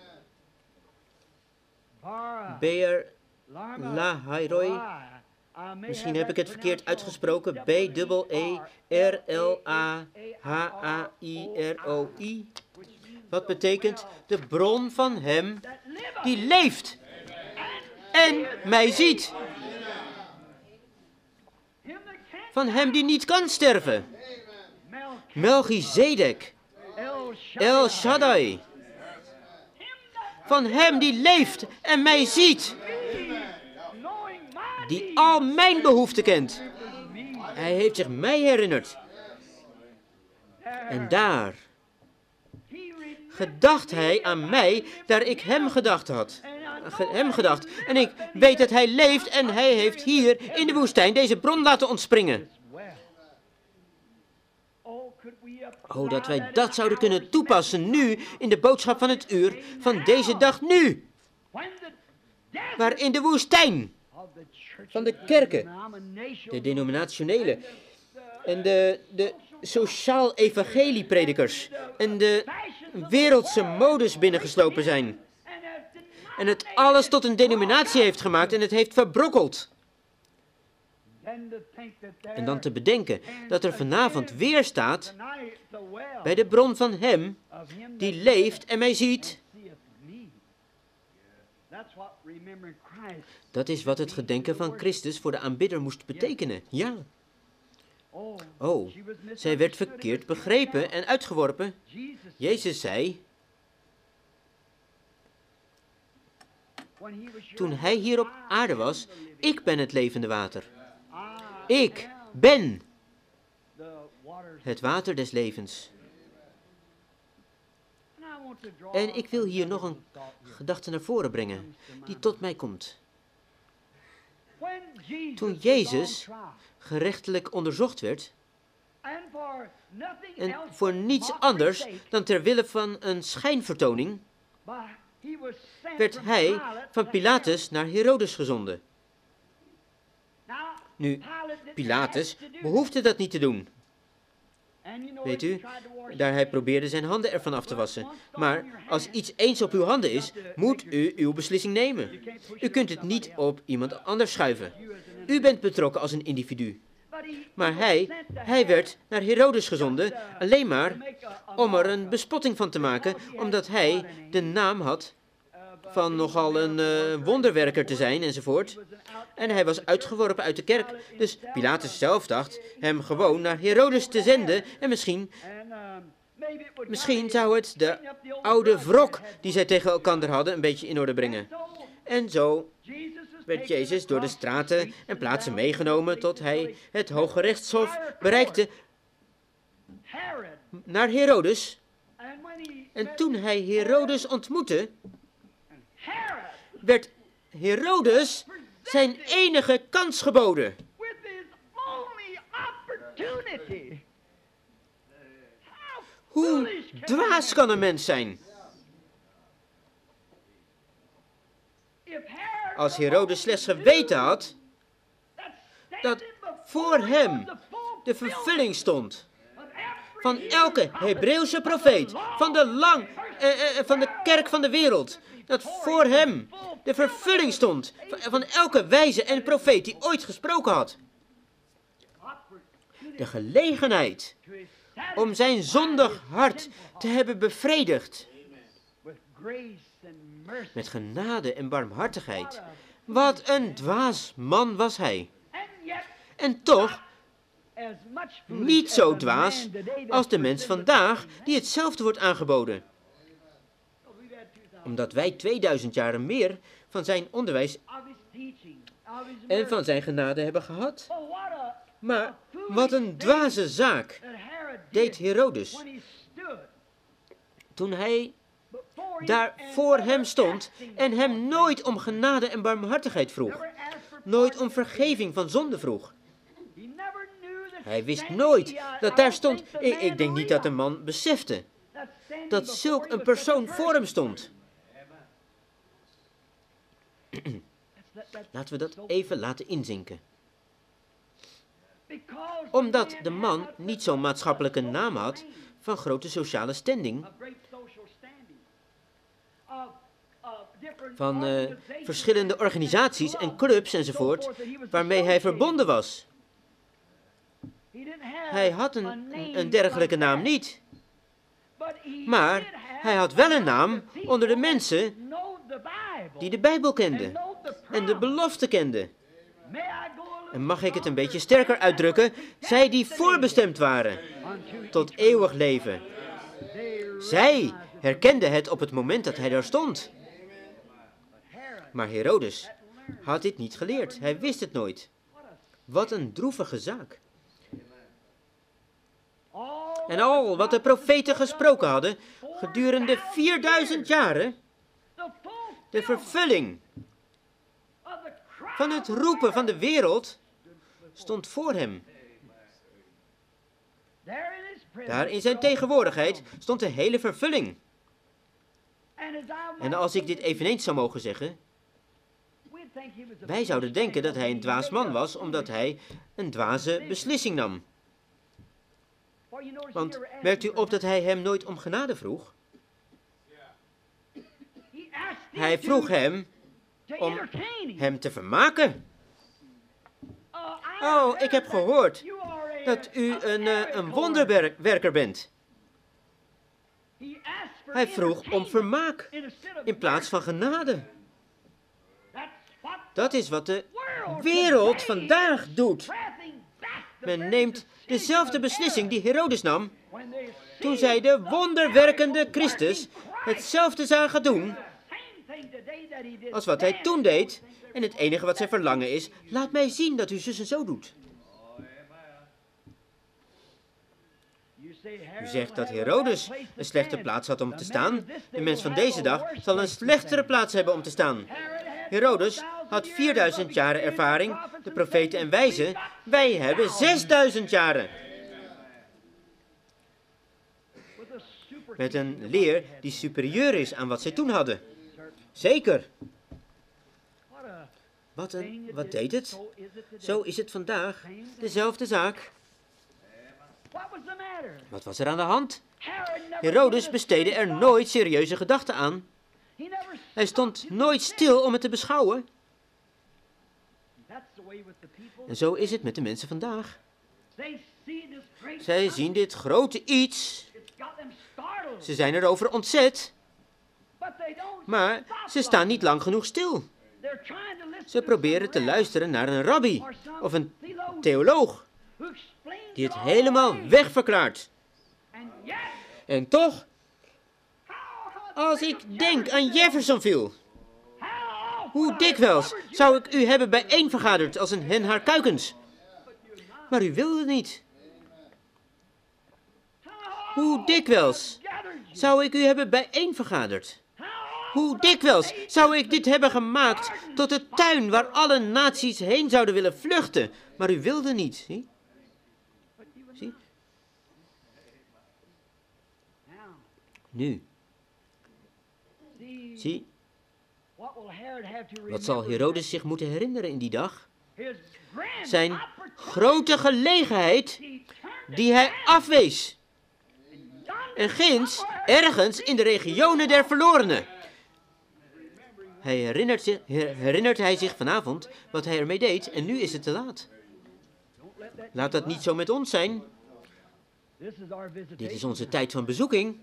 Beer Lahairoi. Misschien heb ik het verkeerd uitgesproken. B E E R L A H A I R O I. Wat betekent de bron van hem die leeft en mij ziet. Van hem die niet kan sterven. Melchizedek. El Shaddai. Van hem die leeft en mij ziet. Die al mijn behoeften kent. Hij heeft zich mij herinnerd. En daar gedacht hij aan mij, daar ik hem gedacht had. Hem gedacht. En ik weet dat hij leeft en hij heeft hier in de woestijn deze bron laten ontspringen. Oh, dat wij dat zouden kunnen toepassen nu in de boodschap van het uur van deze dag nu. Waar in de woestijn van de kerken, de denominationele en de, de sociaal-evangeliepredikers en de wereldse modes binnengeslopen zijn. En het alles tot een denominatie heeft gemaakt en het heeft verbrokkeld. En dan te bedenken dat er vanavond weer staat bij de bron van hem die leeft en mij ziet. Dat is wat het gedenken van Christus voor de aanbidder moest betekenen, ja. Oh, zij werd verkeerd begrepen en uitgeworpen. Jezus zei, toen hij hier op aarde was, ik ben het levende water. Ik ben het water des levens. En ik wil hier nog een gedachte naar voren brengen, die tot mij komt. Toen Jezus gerechtelijk onderzocht werd, en voor niets anders dan ter wille van een schijnvertoning, werd hij van Pilatus naar Herodes gezonden. Nu, Pilatus behoefde dat niet te doen. Weet u, daar hij probeerde zijn handen ervan af te wassen. Maar als iets eens op uw handen is, moet u uw beslissing nemen. U kunt het niet op iemand anders schuiven. U bent betrokken als een individu. Maar hij, hij werd naar Herodes gezonden, alleen maar om er een bespotting van te maken, omdat hij de naam had van nogal een uh, wonderwerker te zijn enzovoort. En hij was uitgeworpen uit de kerk. Dus Pilatus zelf dacht hem gewoon naar Herodes te zenden. En misschien, misschien zou het de oude wrok die zij tegen elkaar hadden een beetje in orde brengen. En zo werd Jezus door de straten en plaatsen meegenomen tot hij het Hoge Rechtshof bereikte naar Herodes. En toen hij Herodes ontmoette, werd Herodes zijn enige kans geboden. Hoe dwaas kan een mens zijn? Als Herodes slechts geweten had dat voor hem de vervulling stond van elke Hebreeuwse profeet, van de, lang, eh, eh, van de kerk van de wereld, dat voor hem de vervulling stond van, van elke wijze en profeet die ooit gesproken had. De gelegenheid om zijn zondig hart te hebben bevredigd met genade en barmhartigheid. Wat een dwaas man was hij. En toch niet zo dwaas als de mens vandaag die hetzelfde wordt aangeboden. Omdat wij tweeduizend jaren meer van zijn onderwijs en van zijn genade hebben gehad. Maar wat een dwaze zaak deed Herodes toen hij daar voor hem stond en hem nooit om genade en barmhartigheid vroeg. Nooit om vergeving van zonde vroeg. Hij wist nooit dat daar stond. Ik, ik denk niet dat de man besefte dat zulk een persoon voor hem stond. Laten we dat even laten inzinken. Omdat de man niet zo'n maatschappelijke naam had van grote sociale standing, van uh, verschillende organisaties en clubs enzovoort, waarmee hij verbonden was. Hij had een, een dergelijke naam niet. Maar hij had wel een naam onder de mensen die de Bijbel kenden en de belofte kenden. En mag ik het een beetje sterker uitdrukken? Zij die voorbestemd waren tot eeuwig leven. Zij herkenden het op het moment dat hij daar stond. Maar Herodes had dit niet geleerd. Hij wist het nooit. Wat een droevige zaak. En al wat de profeten gesproken hadden gedurende vierduizend jaren, de vervulling van het roepen van de wereld stond voor hem. Daar in zijn tegenwoordigheid stond de hele vervulling. En als ik dit eveneens zou mogen zeggen, wij zouden denken dat hij een dwaas man was, omdat hij een dwaze beslissing nam. Want merkt u op dat hij hem nooit om genade vroeg? Hij vroeg hem om hem te vermaken. Oh, ik heb gehoord dat u een, uh, een wonderwerker bent. Hij vroeg om vermaak in plaats van genade. Dat is wat de wereld vandaag doet. Men neemt dezelfde beslissing die Herodes nam toen zij de wonderwerkende Christus hetzelfde zagen doen als wat hij toen deed. En het enige wat zij verlangen is, laat mij zien dat u zus en zo doet. U zegt dat Herodes een slechte plaats had om te staan. De mens van deze dag zal een slechtere plaats hebben om te staan. Herodes had vierduizend jaren ervaring, de profeten en wijzen. Wij hebben zesduizend jaren. Met een leer die superieur is aan wat zij toen hadden. Zeker. Wat, een, wat deed het? Zo is het vandaag. Dezelfde zaak. Wat was er aan de hand? Herodes besteedde er nooit serieuze gedachten aan. Hij stond nooit stil om het te beschouwen. En zo is het met de mensen vandaag. Zij zien dit grote iets. Ze zijn erover ontzet. Maar ze staan niet lang genoeg stil. Ze proberen te luisteren naar een rabbi of een theoloog die het helemaal wegverklaart. En toch, als ik denk aan Jeffersonville, hoe dikwijls zou ik u hebben bijeenvergaderd als een hen haar kuikens. Maar u wilde niet. Hoe dikwijls zou ik u hebben bijeenvergaderd. Hoe dikwijls zou ik dit hebben gemaakt tot de tuin waar alle naties heen zouden willen vluchten. Maar u wilde niet, zie? Zie? Nu. Zie? Wat zal Herodes zich moeten herinneren in die dag? Zijn grote gelegenheid die hij afwees. En ginds, ergens in de regionen der verlorenen. Hij herinnert, zich, herinnert hij zich vanavond wat hij ermee deed en nu is het te laat. Laat dat niet zo met ons zijn. Dit is onze tijd van bezoeking.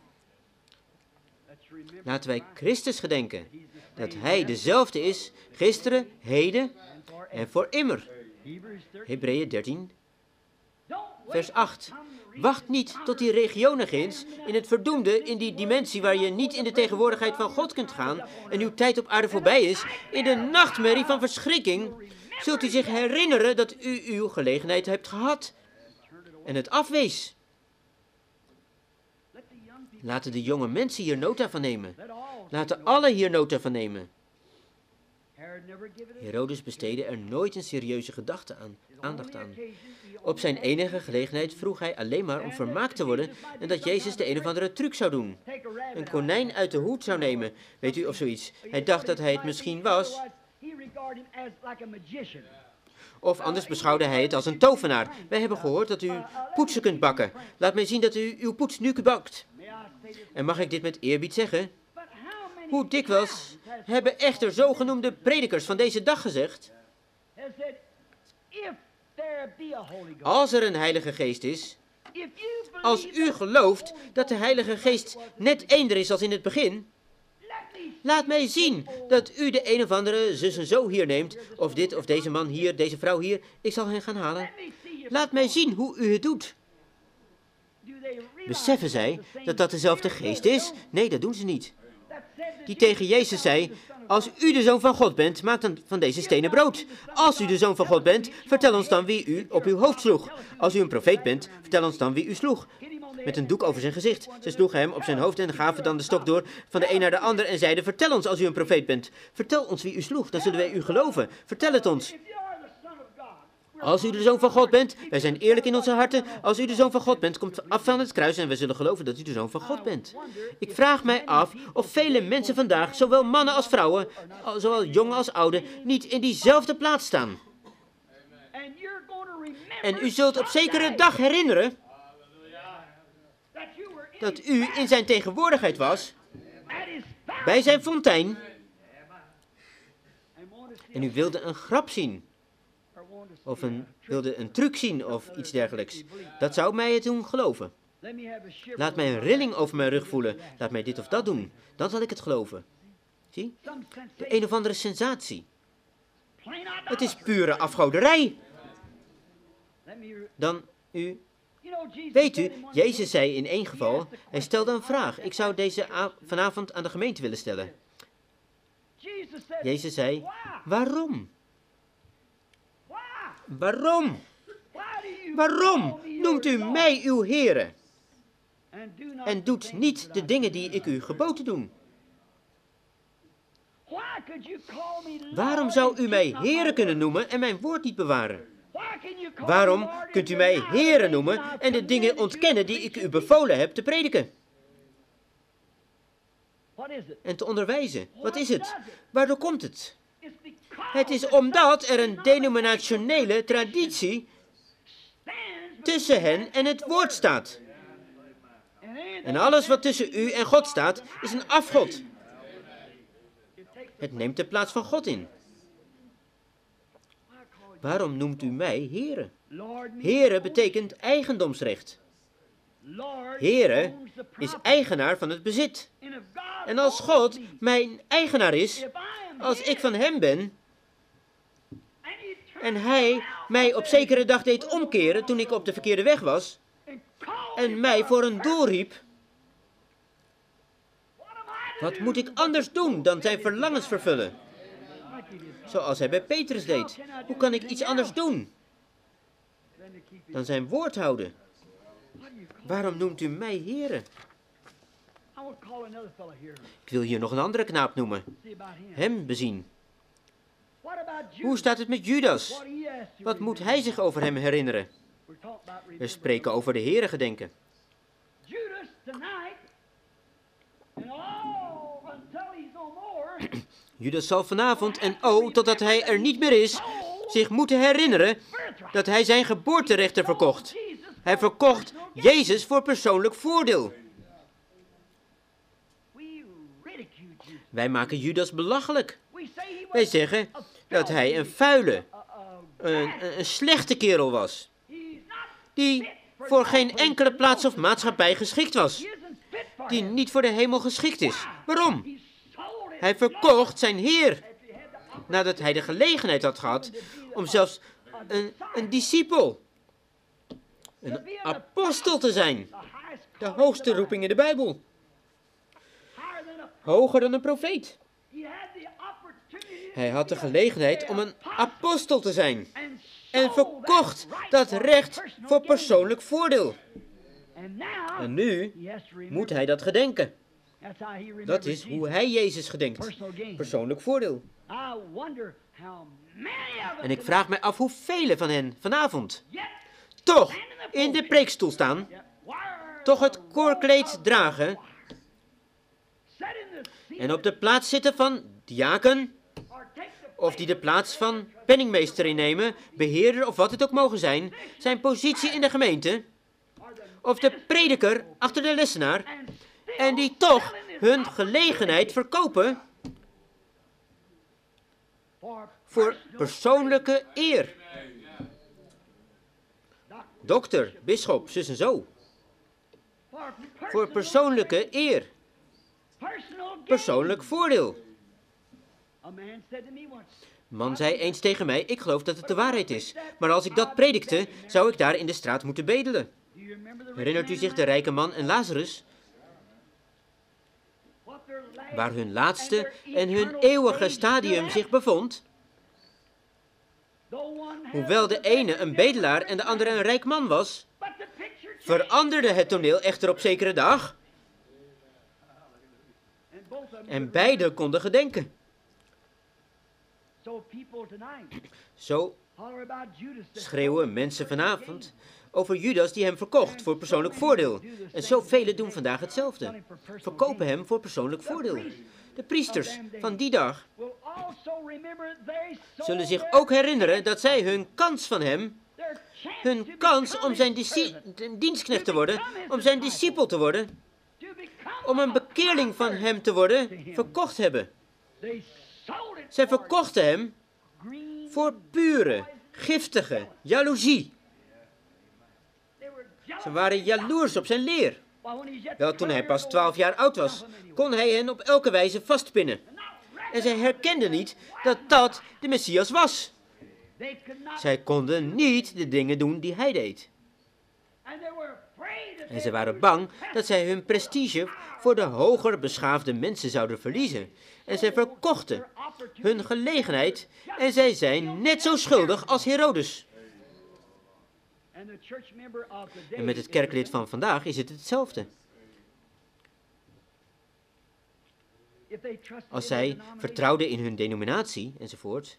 Laten wij Christus gedenken, dat hij dezelfde is, gisteren, heden en voor immer. Hebreeën dertien, vers acht. Wacht niet tot die regionen ginds, in het verdoemde, in die dimensie waar je niet in de tegenwoordigheid van God kunt gaan en uw tijd op aarde voorbij is, in de nachtmerrie van verschrikking, zult u zich herinneren dat u uw gelegenheid hebt gehad en het afwees. Laten de jonge mensen hier nota van nemen. Laten alle hier nota van nemen. Herodes besteedde er nooit een serieuze gedachte aan, aandacht aan. Op zijn enige gelegenheid vroeg hij alleen maar om vermaakt te worden en dat Jezus de een of andere truc zou doen. Een konijn uit de hoed zou nemen, weet u, of zoiets. Hij dacht dat hij het misschien was. Of anders beschouwde hij het als een tovenaar. Wij hebben gehoord dat u poetsen kunt bakken. Laat mij zien dat u uw poets nu bakt. En mag ik dit met eerbied zeggen? Hoe dikwijls hebben echter zogenoemde predikers van deze dag gezegd: als er een Heilige Geest is, als u gelooft dat de Heilige Geest net eender is als in het begin, laat mij zien dat u de een of andere zus en zo hier neemt, of dit of deze man hier, deze vrouw hier, ik zal hen gaan halen. Laat mij zien hoe u het doet. Beseffen zij dat dat dezelfde Geest is? Nee, dat doen ze niet. Die tegen Jezus zei: als u de Zoon van God bent, maak dan van deze stenen brood. Als u de Zoon van God bent, vertel ons dan wie u op uw hoofd sloeg. Als u een profeet bent, vertel ons dan wie u sloeg. Met een doek over zijn gezicht. Ze sloegen hem op zijn hoofd en gaven dan de stok door van de een naar de ander en zeiden: vertel ons als u een profeet bent. Vertel ons wie u sloeg, dan zullen wij u geloven. Vertel het ons. Als u de Zoon van God bent, wij zijn eerlijk in onze harten. Als u de Zoon van God bent, komt af van het kruis en wij zullen geloven dat u de Zoon van God bent. Ik vraag mij af of vele mensen vandaag, zowel mannen als vrouwen, zowel jongen als ouden, niet in diezelfde plaats staan. En u zult op zekere dag herinneren dat u in zijn tegenwoordigheid was, bij zijn fontein, en u wilde een grap zien. Of een, wilde een truc zien of iets dergelijks. Dat zou mij het doen geloven. Laat mij een rilling over mijn rug voelen. Laat mij dit of dat doen. Dan zal ik het geloven. Zie? De een of andere sensatie. Het is pure afgoderij. Dan u... Weet u, Jezus zei in één geval, hij stelde een vraag. Ik zou deze a- vanavond aan de gemeente willen stellen. Jezus zei: waarom? Waarom? Waarom noemt u mij uw Heere? En doet niet de dingen die ik u geboden doe? Waarom zou u mij Heere kunnen noemen en mijn woord niet bewaren? Waarom kunt u mij Heere noemen en de dingen ontkennen die ik u bevolen heb te prediken? En te onderwijzen. Wat is het? Waardoor komt het? Het is omdat er een denominationele traditie tussen hen en het woord staat. En alles wat tussen u en God staat, is een afgod. Het neemt de plaats van God in. waarom noemt u mij Heere? Heere betekent eigendomsrecht. Heere is eigenaar van het bezit. En als God mijn eigenaar is, als ik van hem ben, en hij mij op zekere dag deed omkeren toen ik op de verkeerde weg was, en mij voor een doel riep, wat moet ik anders doen dan zijn verlangens vervullen? Zoals hij bij Petrus deed. Hoe kan ik iets anders doen dan zijn woord houden? Waarom noemt u mij Heere? Ik wil hier nog een andere knaap noemen. Hem bezien. Hoe staat het met Judas? Wat moet hij zich over hem herinneren? We spreken over de Heere gedenken. Judas zal vanavond en o, totdat hij er niet meer is, zich moeten herinneren dat hij zijn geboorterechten verkocht. Hij verkocht Jezus voor persoonlijk voordeel. Wij maken Judas belachelijk. Wij zeggen dat hij een vuile, een, een, een slechte kerel was, die voor geen enkele plaats of maatschappij geschikt was, die niet voor de hemel geschikt is. Waarom? Hij verkocht zijn Heer, nadat hij de gelegenheid had gehad om zelfs een, een discipel, een apostel te zijn. De hoogste roeping in de Bijbel. Hoger dan een profeet. Hij had de gelegenheid om een apostel te zijn. En verkocht dat recht voor persoonlijk voordeel. En nu moet hij dat gedenken. Dat is hoe hij Jezus gedenkt. Persoonlijk voordeel. En ik vraag mij af hoeveel van hen vanavond toch in de preekstoel staan, toch het koorkleed dragen en op de plaats zitten van diaken, of die de plaats van penningmeester innemen, beheerder of wat het ook mogen zijn, zijn positie in de gemeente, of de prediker achter de lessenaar, en die toch hun gelegenheid verkopen voor persoonlijke eer. Dokter, bisschop, zus en zo. Voor persoonlijke eer. Persoonlijk voordeel. Een man zei eens tegen mij, ik geloof dat het de waarheid is, maar als ik dat predikte, zou ik daar in de straat moeten bedelen. Herinnert u zich de rijke man en Lazarus? Waar hun laatste en hun eeuwige stadium zich bevond? Hoewel de ene een bedelaar en de andere een rijk man was, veranderde het toneel echter op zekere dag. En beide konden gedenken. Zo schreeuwen mensen vanavond over Judas die hem verkocht voor persoonlijk voordeel. En zoveel doen vandaag hetzelfde. Verkopen hem voor persoonlijk voordeel. De priesters van die dag zullen zich ook herinneren dat zij hun kans van hem, hun kans om zijn dienstknecht te worden, om zijn discipel te worden, om een bekeerling van hem te worden, verkocht hebben. Zij verkochten hem voor pure, giftige jaloezie. Ze waren jaloers op zijn leer. Wel, toen hij pas twaalf jaar oud was, kon hij hen op elke wijze vastpinnen. En zij herkenden niet dat dat de Messias was. Zij konden niet de dingen doen die hij deed. En ze waren bang dat zij hun prestige voor de hoger beschaafde mensen zouden verliezen. En zij verkochten hun gelegenheid en zij zijn net zo schuldig als Herodes. En met het kerklid van vandaag is het hetzelfde. Als zij vertrouwden in hun denominatie enzovoort,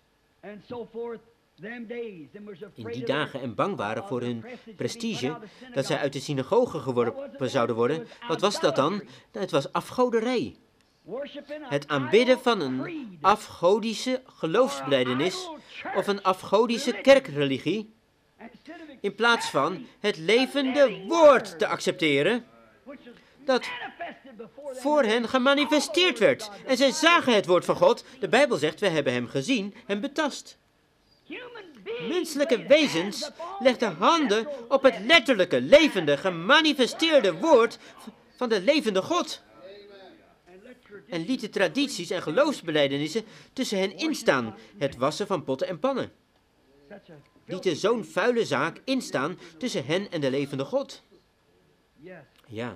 in die dagen en bang waren voor hun prestige, dat zij uit de synagoge geworpen zouden worden, wat was dat dan? Het was afgoderij. Het aanbidden van een afgodische geloofsbelijdenis of een afgodische kerkreligie, in plaats van het levende woord te accepteren, dat voor hen gemanifesteerd werd. En zij zagen het woord van God. De Bijbel zegt, we hebben hem gezien en betast. menselijke wezens legden handen op het letterlijke, levende, gemanifesteerde woord van de levende God. En lieten tradities en geloofsbelijdenissen tussen hen instaan, het wassen van potten en pannen. Lieten zo'n vuile zaak instaan tussen hen en de levende God. Ja.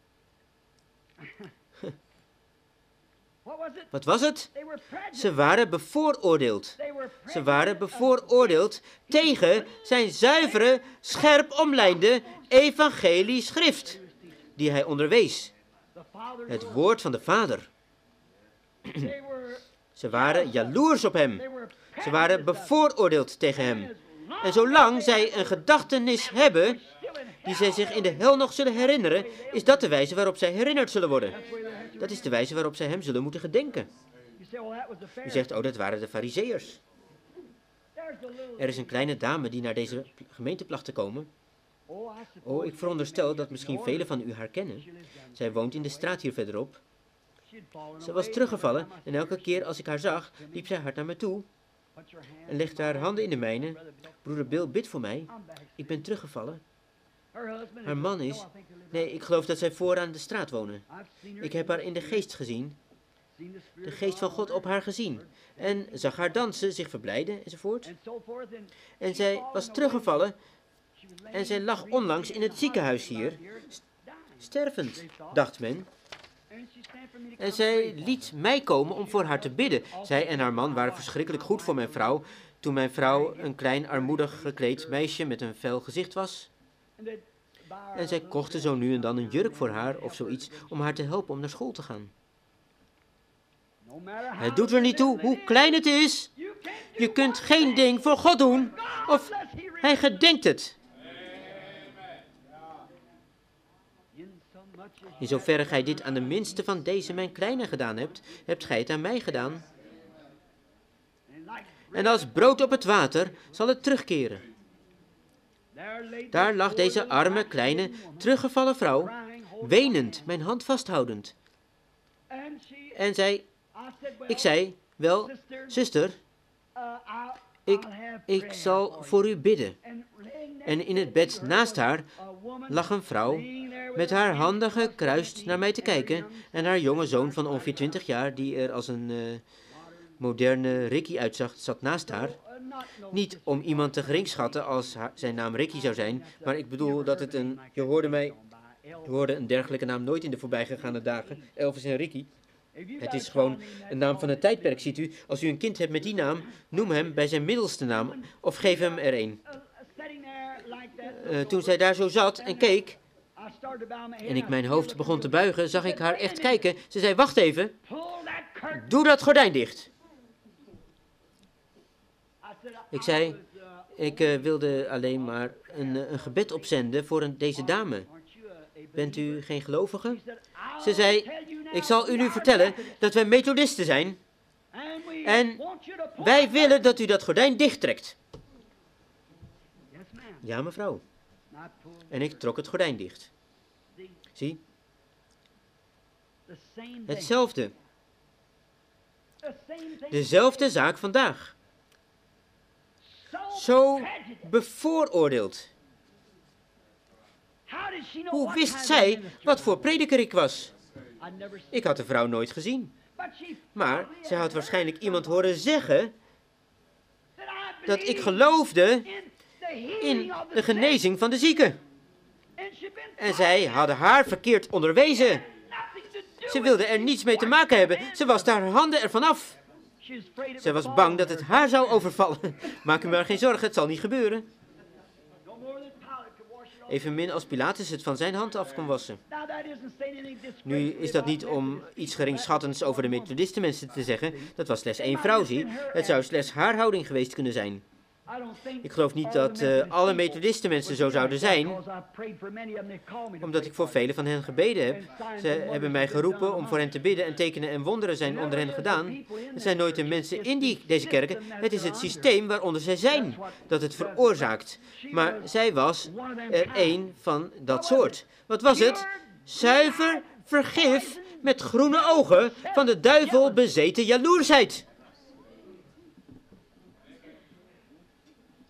Wat was het? Ze waren bevooroordeeld. Ze waren bevooroordeeld tegen zijn zuivere, scherp omlijnde evangelie-schrift, die hij onderwees. Het woord van de Vader. Ze waren jaloers op hem. Ze waren bevooroordeeld tegen hem. En zolang zij een gedachtenis hebben, die zij zich in de hel nog zullen herinneren, is dat de wijze waarop zij herinnerd zullen worden. Dat is de wijze waarop zij hem zullen moeten gedenken. U zegt, oh, dat waren de Farizeeërs. Er is een kleine dame die naar deze gemeente placht te komen. Oh, ik veronderstel dat misschien velen van u haar kennen. Zij woont in de straat hier verderop. Ze was teruggevallen en elke keer als ik haar zag, liep zij hard naar me toe en legde haar handen in de mijne. Broeder Bill, bid voor mij. Ik ben teruggevallen. Haar man is... Nee, ik geloof dat zij vooraan de straat wonen. Ik heb haar in de geest gezien. De geest van God op haar gezien. En zag haar dansen, zich verblijden, enzovoort. En zij was teruggevallen. En zij lag onlangs in het ziekenhuis hier. Stervend, dacht men. En zij liet mij komen om voor haar te bidden. Zij en haar man waren verschrikkelijk goed voor mijn vrouw, toen mijn vrouw een klein armoedig gekleed meisje met een fel gezicht was. En zij kochten zo nu en dan een jurk voor haar of zoiets om haar te helpen om naar school te gaan. Het doet er niet toe hoe klein het is. Je kunt geen ding voor God doen of hij gedenkt het. In zoverre gij dit aan de minste van deze mijn kleine gedaan hebt, hebt gij het aan mij gedaan. En als brood op het water zal het terugkeren. Daar lag deze arme, kleine, teruggevallen vrouw, wenend, mijn hand vasthoudend. En zij, ik zei, wel, zuster, ik, ik zal voor u bidden. En in het bed naast haar lag een vrouw, met haar handen gekruist naar mij te kijken, en haar jonge zoon van ongeveer twintig jaar, die er als een uh, moderne Ricky uitzag, zat naast haar. Niet om iemand te geringschatten als haar, zijn naam Ricky zou zijn, maar ik bedoel dat het een, je hoorde mij, je hoorde een dergelijke naam nooit in de voorbijgegaande dagen, Elvis en Ricky. Het is gewoon een naam van een tijdperk, ziet u. Als u een kind hebt met die naam, noem hem bij zijn middelste naam, of geef hem er een. Uh, toen zij daar zo zat en keek, en ik mijn hoofd begon te buigen, zag ik haar echt kijken. Ze zei, wacht even, doe dat gordijn dicht. Ik zei, ik uh, wilde alleen maar een, een gebed opzenden voor een, deze dame. Bent u geen gelovige? Ze zei, ik zal u nu vertellen dat wij methodisten zijn. En wij willen dat u dat gordijn dichttrekt. Ja, mevrouw. En ik trok het gordijn dicht. Zie? Hetzelfde. Dezelfde zaak vandaag. Zo bevooroordeeld. Hoe wist zij wat voor prediker ik was? Ik had de vrouw nooit gezien. Maar zij had waarschijnlijk iemand horen zeggen dat ik geloofde in de genezing van de zieken. En zij hadden haar verkeerd onderwezen. Ze wilde er niets mee te maken hebben. Ze was haar handen ervan af. Zij was bang dat het haar zou overvallen. Maak u maar geen zorgen, het zal niet gebeuren. Evenmin als Pilatus het van zijn hand af kon wassen. Nu is dat niet om iets geringschattends over de methodistenmensen te zeggen. Dat was slechts één vrouw, zie. Het zou slechts haar houding geweest kunnen zijn. Ik geloof niet dat uh, alle methodistenmensen zo zouden zijn, omdat ik voor velen van hen gebeden heb. Ze hebben mij geroepen om voor hen te bidden en tekenen en wonderen zijn onder hen gedaan. Het zijn nooit de mensen in die, deze kerken, het is het systeem waaronder zij zijn dat het veroorzaakt. Maar zij was er één van dat soort. Wat was het? Zuiver vergif met groene ogen van de duivel bezeten jaloersheid.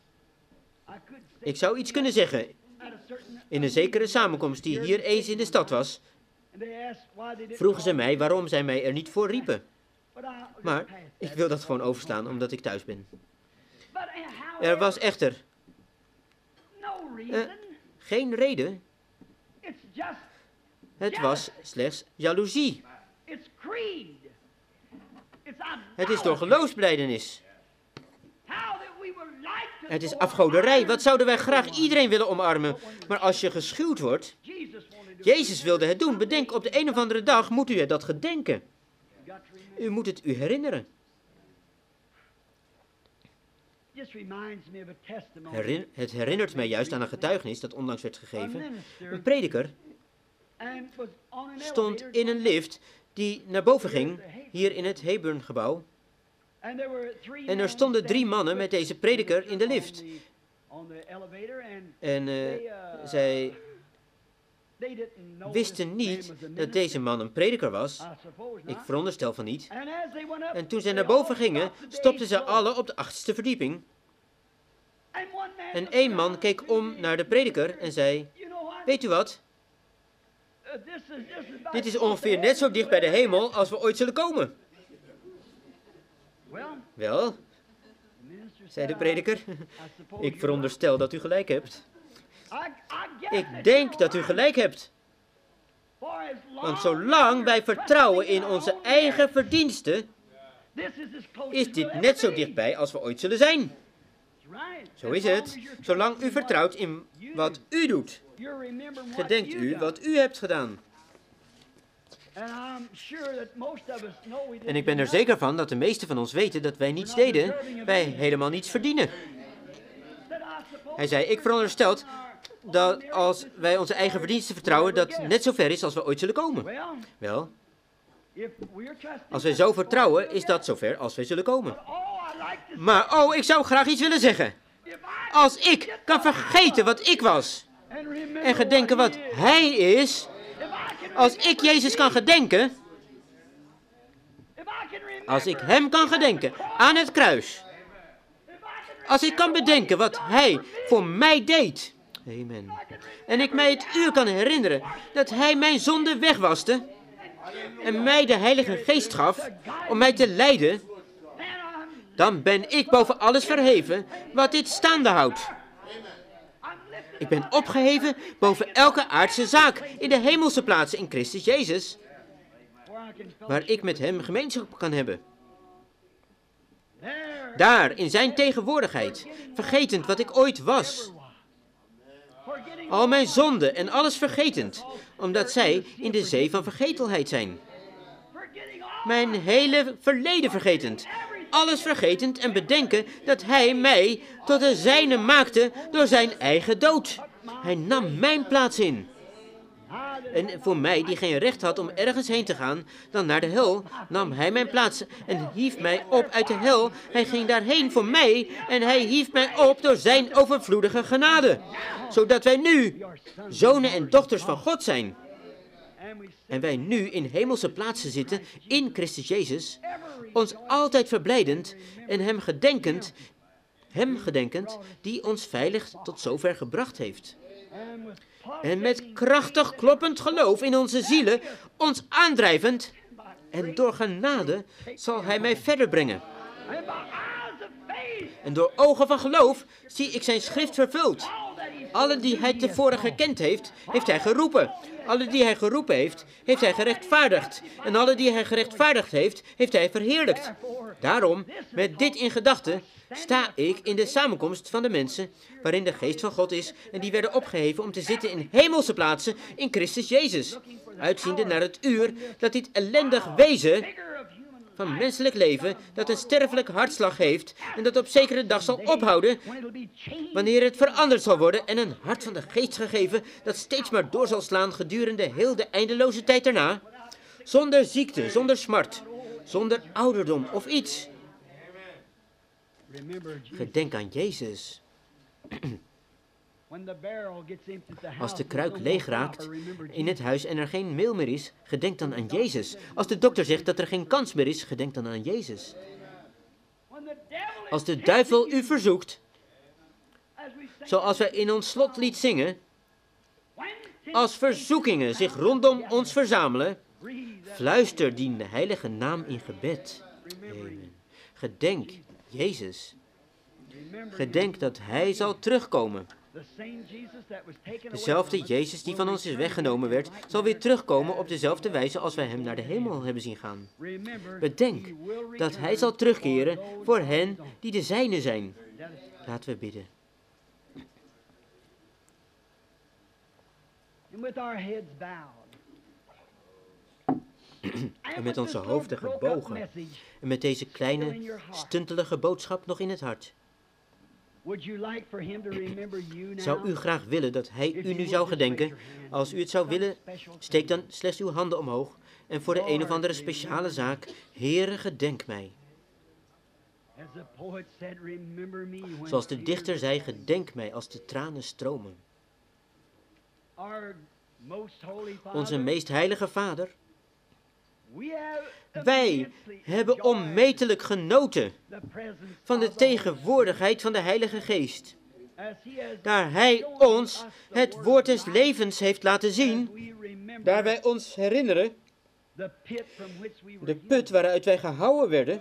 Ik zou iets kunnen zeggen in een zekere samenkomst die hier eens in de stad was. Vroegen ze mij waarom zij mij er niet voor riepen. Maar ik wil dat gewoon overslaan omdat ik thuis ben. Er was echter uh, geen reden. Het was slechts jaloezie. Het is door geloofsbelijdenis. Het is afgoderij. Wat zouden wij graag iedereen willen omarmen. Maar als je geschuwd wordt... Jezus wilde het doen. Bedenk, op de een of andere dag moet u dat gedenken. U moet het u herinneren. Herin, het herinnert mij juist aan een getuigenis dat onlangs werd gegeven. Een prediker stond in een lift die naar boven ging, hier in het Heyburn-gebouw. En er stonden drie mannen met deze prediker in de lift. En uh, zij wisten niet dat deze man een prediker was. Ik veronderstel van niet. En toen zij naar boven gingen, stopten ze alle op de achtste verdieping. En één man keek om naar de prediker en zei, weet u wat? Dit is ongeveer net zo dicht bij de hemel als we ooit zullen komen. Wel, zei de prediker, ik veronderstel dat u gelijk hebt. Ik denk dat u gelijk hebt. Want zolang wij vertrouwen in onze eigen verdiensten, is dit net zo dichtbij als we ooit zullen zijn. Zo is het. Zolang u vertrouwt in wat u doet, gedenkt u wat u hebt gedaan. En ik ben er zeker van dat de meesten van ons weten dat wij niets deden, wij helemaal niets verdienen. Hij zei, ik veronderstel dat als wij onze eigen verdiensten vertrouwen, dat net zo ver is als we ooit zullen komen. Wel, als wij zo vertrouwen, is dat zover als wij zullen komen. Maar, oh, ik zou graag iets willen zeggen. Als ik kan vergeten wat ik was en gedenken wat Hij is, als ik Jezus kan gedenken, als ik Hem kan gedenken aan het kruis, als ik kan bedenken wat Hij voor mij deed, amen, en ik mij het uur kan herinneren dat Hij mijn zonde wegwaste en mij de Heilige Geest gaf om mij te leiden, dan ben ik boven alles verheven wat dit staande houdt. Ik ben opgeheven boven elke aardse zaak in de hemelse plaatsen in Christus Jezus, waar ik met Hem gemeenschap kan hebben. Daar, in Zijn tegenwoordigheid, vergetend wat ik ooit was. Al mijn zonden en alles vergetend, omdat zij in de zee van vergetelheid zijn. Mijn hele verleden vergetend, alles vergetend en bedenken dat Hij mij tot de zijne maakte door Zijn eigen dood. Hij nam mijn plaats in. En voor mij, die geen recht had om ergens heen te gaan dan naar de hel, nam Hij mijn plaats en hief mij op uit de hel. Hij ging daarheen voor mij en Hij hief mij op door Zijn overvloedige genade. Zodat wij nu zonen en dochters van God zijn. En wij nu in hemelse plaatsen zitten in Christus Jezus, ons altijd verblijdend en Hem gedenkend, Hem gedenkend, die ons veilig tot zover gebracht heeft. En met krachtig kloppend geloof in onze zielen, ons aandrijvend, en door genade zal Hij mij verder brengen. En door ogen van geloof zie ik Zijn schrift vervuld. Alle die Hij tevoren gekend heeft, heeft Hij geroepen. Alle die Hij geroepen heeft, heeft Hij gerechtvaardigd. En alle die Hij gerechtvaardigd heeft, heeft Hij verheerlijkt. Daarom, met dit in gedachten, sta ik in de samenkomst van de mensen, waarin de geest van God is, en die werden opgeheven om te zitten in hemelse plaatsen in Christus Jezus. Uitziende naar het uur dat dit ellendig wezen van menselijk leven, dat een sterfelijk hartslag heeft en dat op zekere dag zal ophouden, wanneer het veranderd zal worden en een hart van de geest gegeven, dat steeds maar door zal slaan gedurende heel de eindeloze tijd daarna, zonder ziekte, zonder smart, zonder ouderdom of iets. Gedenk aan Jezus. Als de kruik leeg raakt in het huis en er geen meel meer is, gedenk dan aan Jezus. Als de dokter zegt dat er geen kans meer is, gedenk dan aan Jezus. Als de duivel u verzoekt Zoals wij in ons slotlied zingen, als verzoekingen zich rondom ons verzamelen, fluister die heilige naam in gebed. Amen. Gedenk Jezus. Gedenk dat Hij zal terugkomen. Dezelfde Jezus die van ons is weggenomen werd, zal weer terugkomen op dezelfde wijze als wij Hem naar de hemel hebben zien gaan. Bedenk dat Hij zal terugkeren voor hen die de zijnen zijn. Laten we bidden. En met onze hoofden gebogen. En met deze kleine, stuntelige boodschap nog in het hart. Zou u graag willen dat Hij u nu zou gedenken? Als u het zou willen, steek dan slechts uw handen omhoog. En voor de een of andere speciale zaak, Heere, gedenk mij. Zoals de dichter zei, gedenk mij als de tranen stromen. Onze meest heilige Vader, wij hebben onmetelijk genoten van de tegenwoordigheid van de Heilige Geest. Daar Hij ons het woord des levens heeft laten zien, daar wij ons herinneren, de put waaruit wij gehouden werden,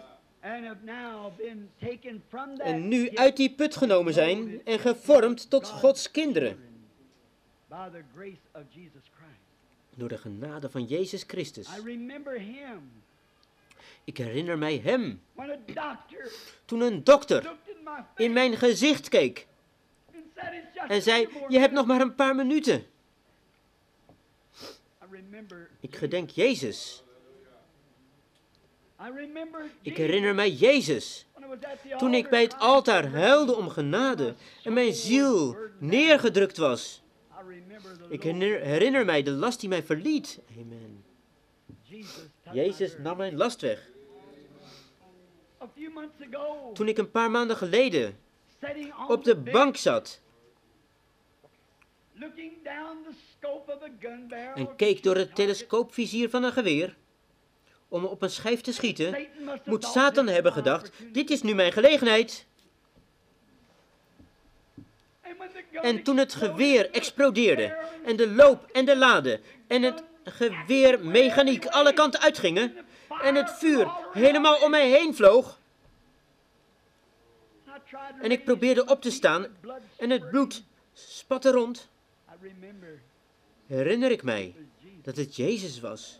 en nu uit die put genomen zijn en gevormd tot Gods kinderen. Door de genade van Jezus Christus. Ik herinner mij Hem. Toen een dokter in mijn gezicht keek en zei, je hebt nog maar een paar minuten. Ik gedenk Jezus. Ik herinner mij Jezus. Toen ik bij het altaar huilde om genade en mijn ziel neergedrukt was. Ik herinner mij de last die mij verliet. Amen. Jezus nam mijn last weg. Toen ik een paar maanden geleden op de bank zat en keek door het telescoopvizier van een geweer om op een schijf te schieten, moet Satan hebben gedacht, dit is nu mijn gelegenheid. En toen het geweer explodeerde en de loop en de lade en het geweermechaniek alle kanten uitgingen en het vuur helemaal om mij heen vloog en ik probeerde op te staan en het bloed spatte rond, herinner ik mij dat het Jezus was.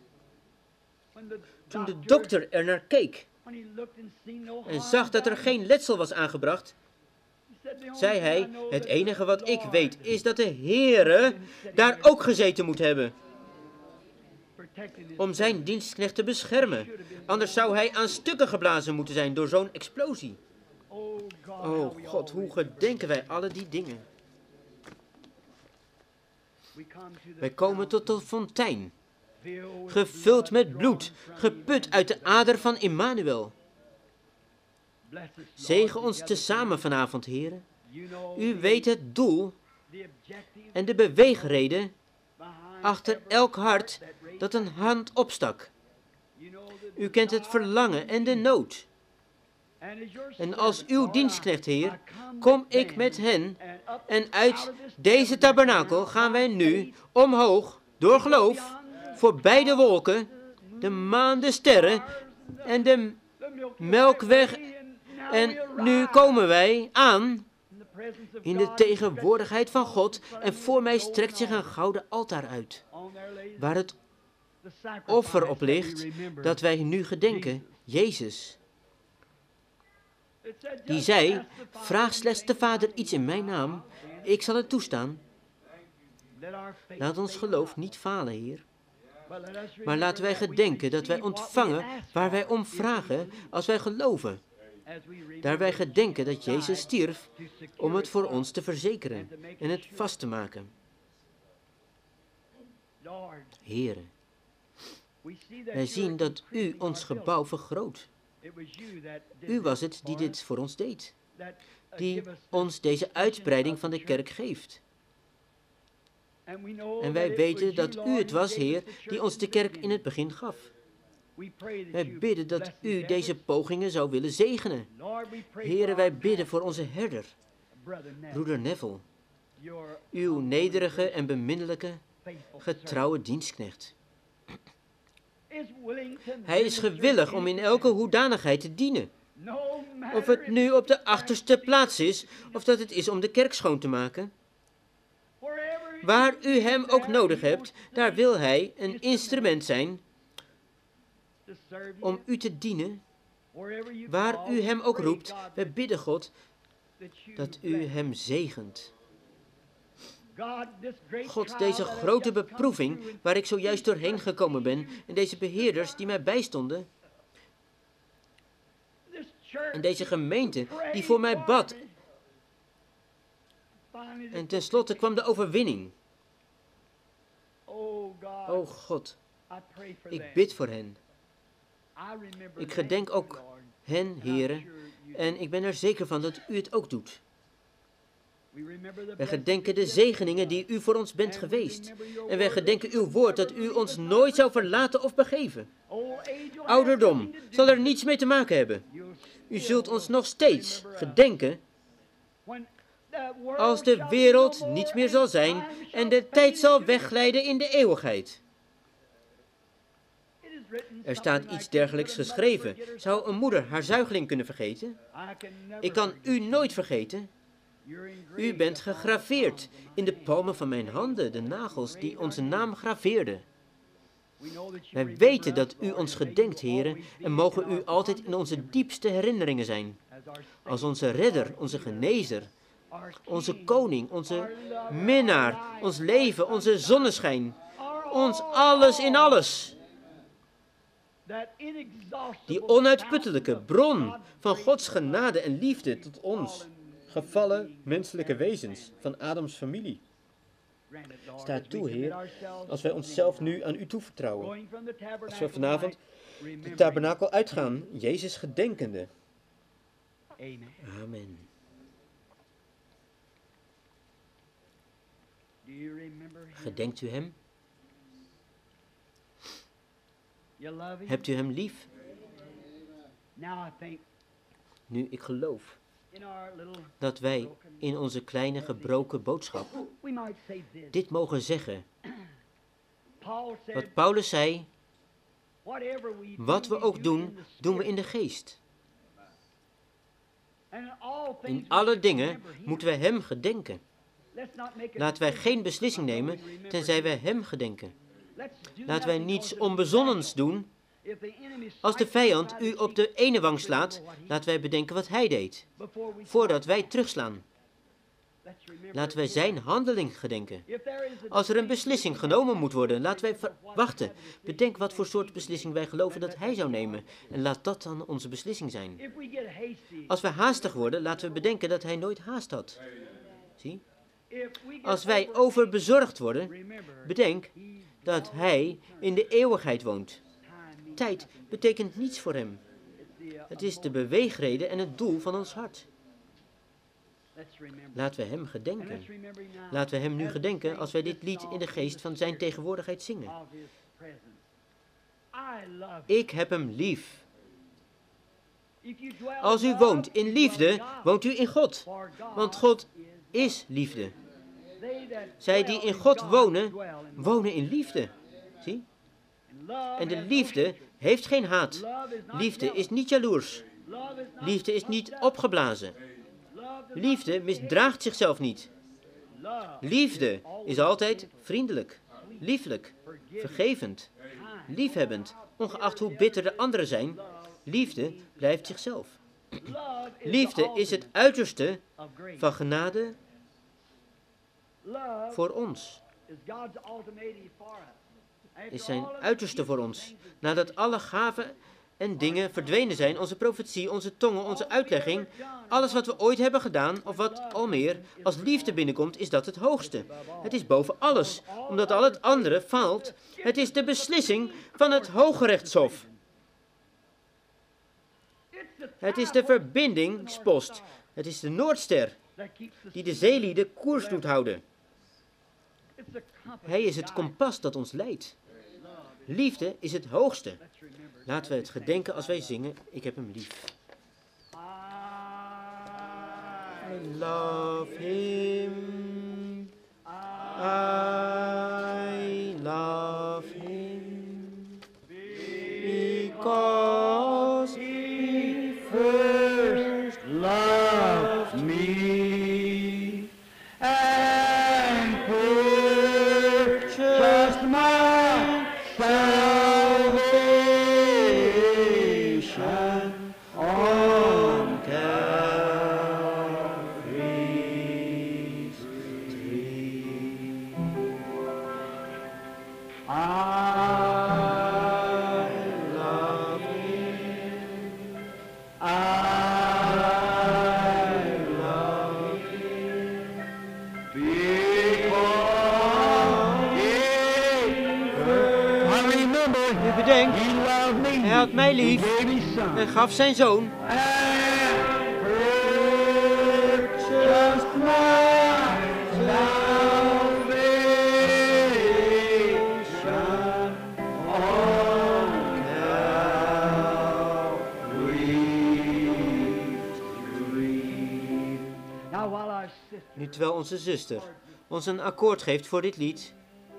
Toen de dokter er naar keek en zag dat er geen letsel was aangebracht, zei hij, het enige wat ik weet is dat de Heere daar ook gezeten moet hebben. Om zijn dienstknecht te beschermen. Anders zou hij aan stukken geblazen moeten zijn door zo'n explosie. Oh God, hoe gedenken wij alle die dingen? Wij komen tot de fontein. Gevuld met bloed, geput uit de ader van Immanuel. Zegen ons tezamen vanavond, Heere. U weet het doel en de beweegreden achter elk hart dat een hand opstak. U kent het verlangen en de nood. En als uw dienstknecht, Heer, kom ik met hen en uit deze tabernakel gaan wij nu omhoog, door geloof, voorbij de wolken, de maan, de sterren en de melkweg. En nu komen wij aan in de tegenwoordigheid van God en voor mij strekt zich een gouden altaar uit, waar het offer op ligt dat wij nu gedenken, Jezus. Die zei, vraag slechts de Vader iets in mijn naam, ik zal het toestaan. Laat ons geloof niet falen, Heer. Maar laten wij gedenken dat wij ontvangen waar wij om vragen als wij geloven. Daar wij gedenken dat Jezus stierf om het voor ons te verzekeren en het vast te maken. Heere, wij zien dat U ons gebouw vergroot. U was het die dit voor ons deed, die ons deze uitbreiding van de kerk geeft. En wij weten dat U het was, Heer, die ons de kerk in het begin gaf. Wij bidden dat U deze pogingen zou willen zegenen. Heere, wij bidden voor onze herder, broeder Neville, uw nederige en beminnelijke, getrouwe dienstknecht. Hij is gewillig om in elke hoedanigheid te dienen. Of het nu op de achterste plaats is, of dat het is om de kerk schoon te maken. Waar u hem ook nodig hebt, daar wil hij een instrument zijn om u te dienen. Waar u hem ook roept, wij bidden God dat u hem zegent. God, deze grote beproeving waar ik zojuist doorheen gekomen ben en deze beheerders die mij bijstonden en deze gemeente die voor mij bad. En tenslotte kwam de overwinning. O God, ik bid voor hen. Ik gedenk ook hen, heren, en ik ben er zeker van dat u het ook doet. Wij gedenken de zegeningen die u voor ons bent geweest. En wij gedenken uw woord dat u ons nooit zou verlaten of begeven. Ouderdom zal er niets mee te maken hebben. U zult ons nog steeds gedenken als de wereld niet meer zal zijn en de tijd zal wegglijden in de eeuwigheid. Er staat iets dergelijks geschreven. Zou een moeder haar zuigeling kunnen vergeten? Ik kan u nooit vergeten. U bent gegraveerd in de palmen van mijn handen, de nagels die onze naam graveerden. Wij weten dat u ons gedenkt, heren, en mogen u altijd in onze diepste herinneringen zijn. Als onze redder, onze genezer, onze koning, onze minnaar, ons leven, onze zonneschijn, ons alles in alles. Die onuitputtelijke bron van Gods genade en liefde tot ons, gevallen menselijke wezens van Adams familie. Sta toe, Heer, als wij onszelf nu aan u toevertrouwen. Als we vanavond de tabernakel uitgaan, Jezus gedenkende. Amen. Gedenkt u hem? Hebt u hem lief? Nu, ik geloof dat wij in onze kleine gebroken boodschap dit mogen zeggen. Wat Paulus zei, wat we ook doen, doen we in de geest. In alle dingen moeten wij hem gedenken. Laten wij geen beslissing nemen, tenzij wij hem gedenken. Laten wij niets onbezonnens doen. Als de vijand u op de ene wang slaat, laten wij bedenken wat hij deed, voordat wij terugslaan. Laten wij zijn handeling gedenken. Als er een beslissing genomen moet worden, laten wij wachten. Bedenk wat voor soort beslissing wij geloven dat hij zou nemen, en laat dat dan onze beslissing zijn. Als wij haastig worden, laten we bedenken dat hij nooit haast had. Zie? Als wij overbezorgd worden, bedenk dat hij in de eeuwigheid woont. Tijd betekent niets voor hem. Het is de beweegreden en het doel van ons hart. Laten we hem gedenken. Laten we hem nu gedenken als wij dit lied in de geest van zijn tegenwoordigheid zingen. Ik heb hem lief. Als u woont in liefde, woont u in God. Want God is liefde. Zij die in God wonen, wonen in liefde. Zie? En de liefde heeft geen haat. Liefde is niet jaloers. Liefde is niet opgeblazen. Liefde misdraagt zichzelf niet. Liefde is altijd vriendelijk, lieflijk, vergevend, liefhebbend, ongeacht hoe bitter de anderen zijn. Liefde blijft zichzelf. Liefde is het uiterste van genade voor ons. Is zijn uiterste voor ons. Nadat alle gaven en dingen verdwenen zijn, onze profetie, onze tongen, onze uitlegging, alles wat we ooit hebben gedaan, of wat al meer, als liefde binnenkomt, is dat het hoogste. Het is boven alles, omdat al het andere faalt. Het is de beslissing van het Hooggerechtshof. Het is de verbindingspost. Het is de Noordster, die de zeelieden koers doet houden. Hij is het kompas dat ons leidt. Liefde is het hoogste. Laten we het gedenken als wij zingen, ik heb hem lief. love him. I love him. Because he first Love me and purchased my salvation on Calvary's tree. I love him. I love him because he first- I remember U bedenkt, he loved me. hij had mij lief He gave his son. en gaf zijn zoon. And purchased my salvation on Calvary's tree. Now while our sister Nu terwijl onze zuster ons een akkoord geeft voor dit lied,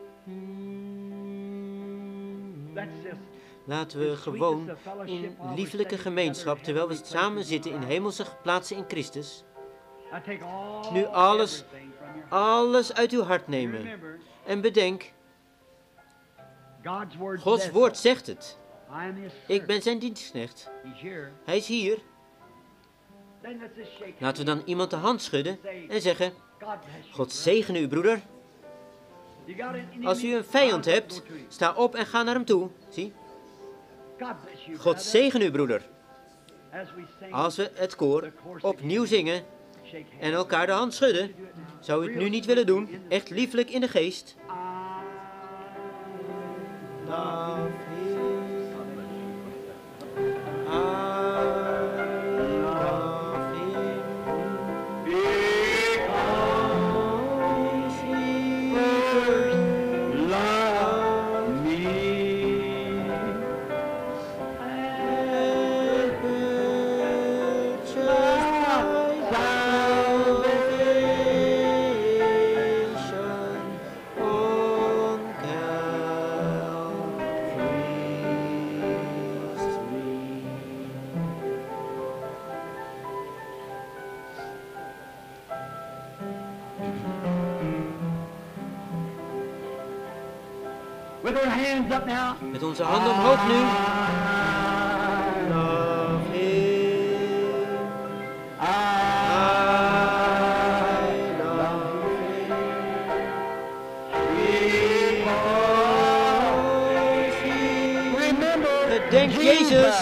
let's just laten we gewoon in lieflijke gemeenschap, terwijl we samen zitten in hemelse plaatsen in Christus, I take all nu alles, everything from your alles uit uw hart nemen. remember En bedenk, God's word Gods says woord so. zegt het. I am his Ik servant. ben zijn dienstknecht. He's here. Hij is hier. Then let's just shake Laten we dan iemand de hand schudden en zeggen, God bless you. God zegene u, broeder. You got it in Als u you. een vijand God hebt, go to him. sta op en ga naar hem toe. Zie, God bless you, God brother. zegene u, broeder. As we sing, Als we het koor opnieuw zingen shake hands. en elkaar de hand schudden, Do it now. zou u het nu niet willen doen? Echt lieflijk in de geest. I Love him. I love him. because he first loved me and purchased my salvation on Calvary's tree. with our hands up now. Met onze handen omhoog nu. I Love him. I love him. because Because he- remember Bedenk Jezus.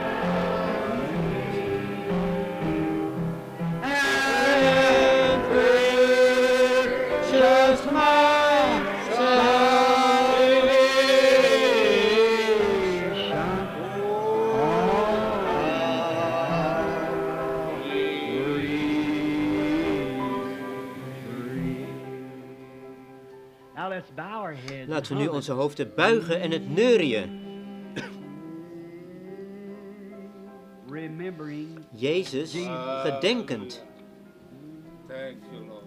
and Just my Now let's bow our heads. Laten we nu onze hoofden buigen en het neurien. Remembering Jezus gedenkend. Thank you, Lord.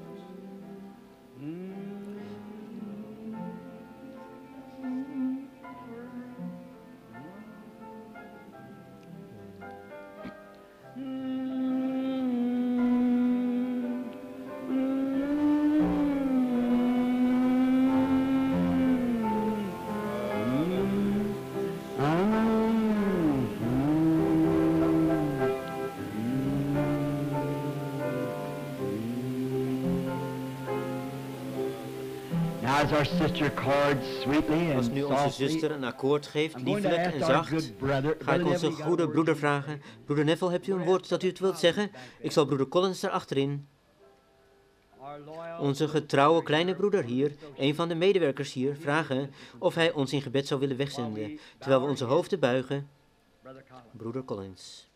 Now as our sister chords sweetly Als and nu onze softly, zuster een akkoord geeft, I'm going to liefelijk ask en our zacht, good brother, ga ik Brother onze Neville, you got a goede word? broeder vragen. Broeder Neville, hebt u een woord dat u het wilt zeggen? Ik zal broeder Collins erachterin. Our loyal Onze getrouwe kleine broeder hier, een van de medewerkers hier, vragen of hij ons in gebed zou willen wegzenden, terwijl we onze hoofden buigen. Brother Collins. Broeder Collins.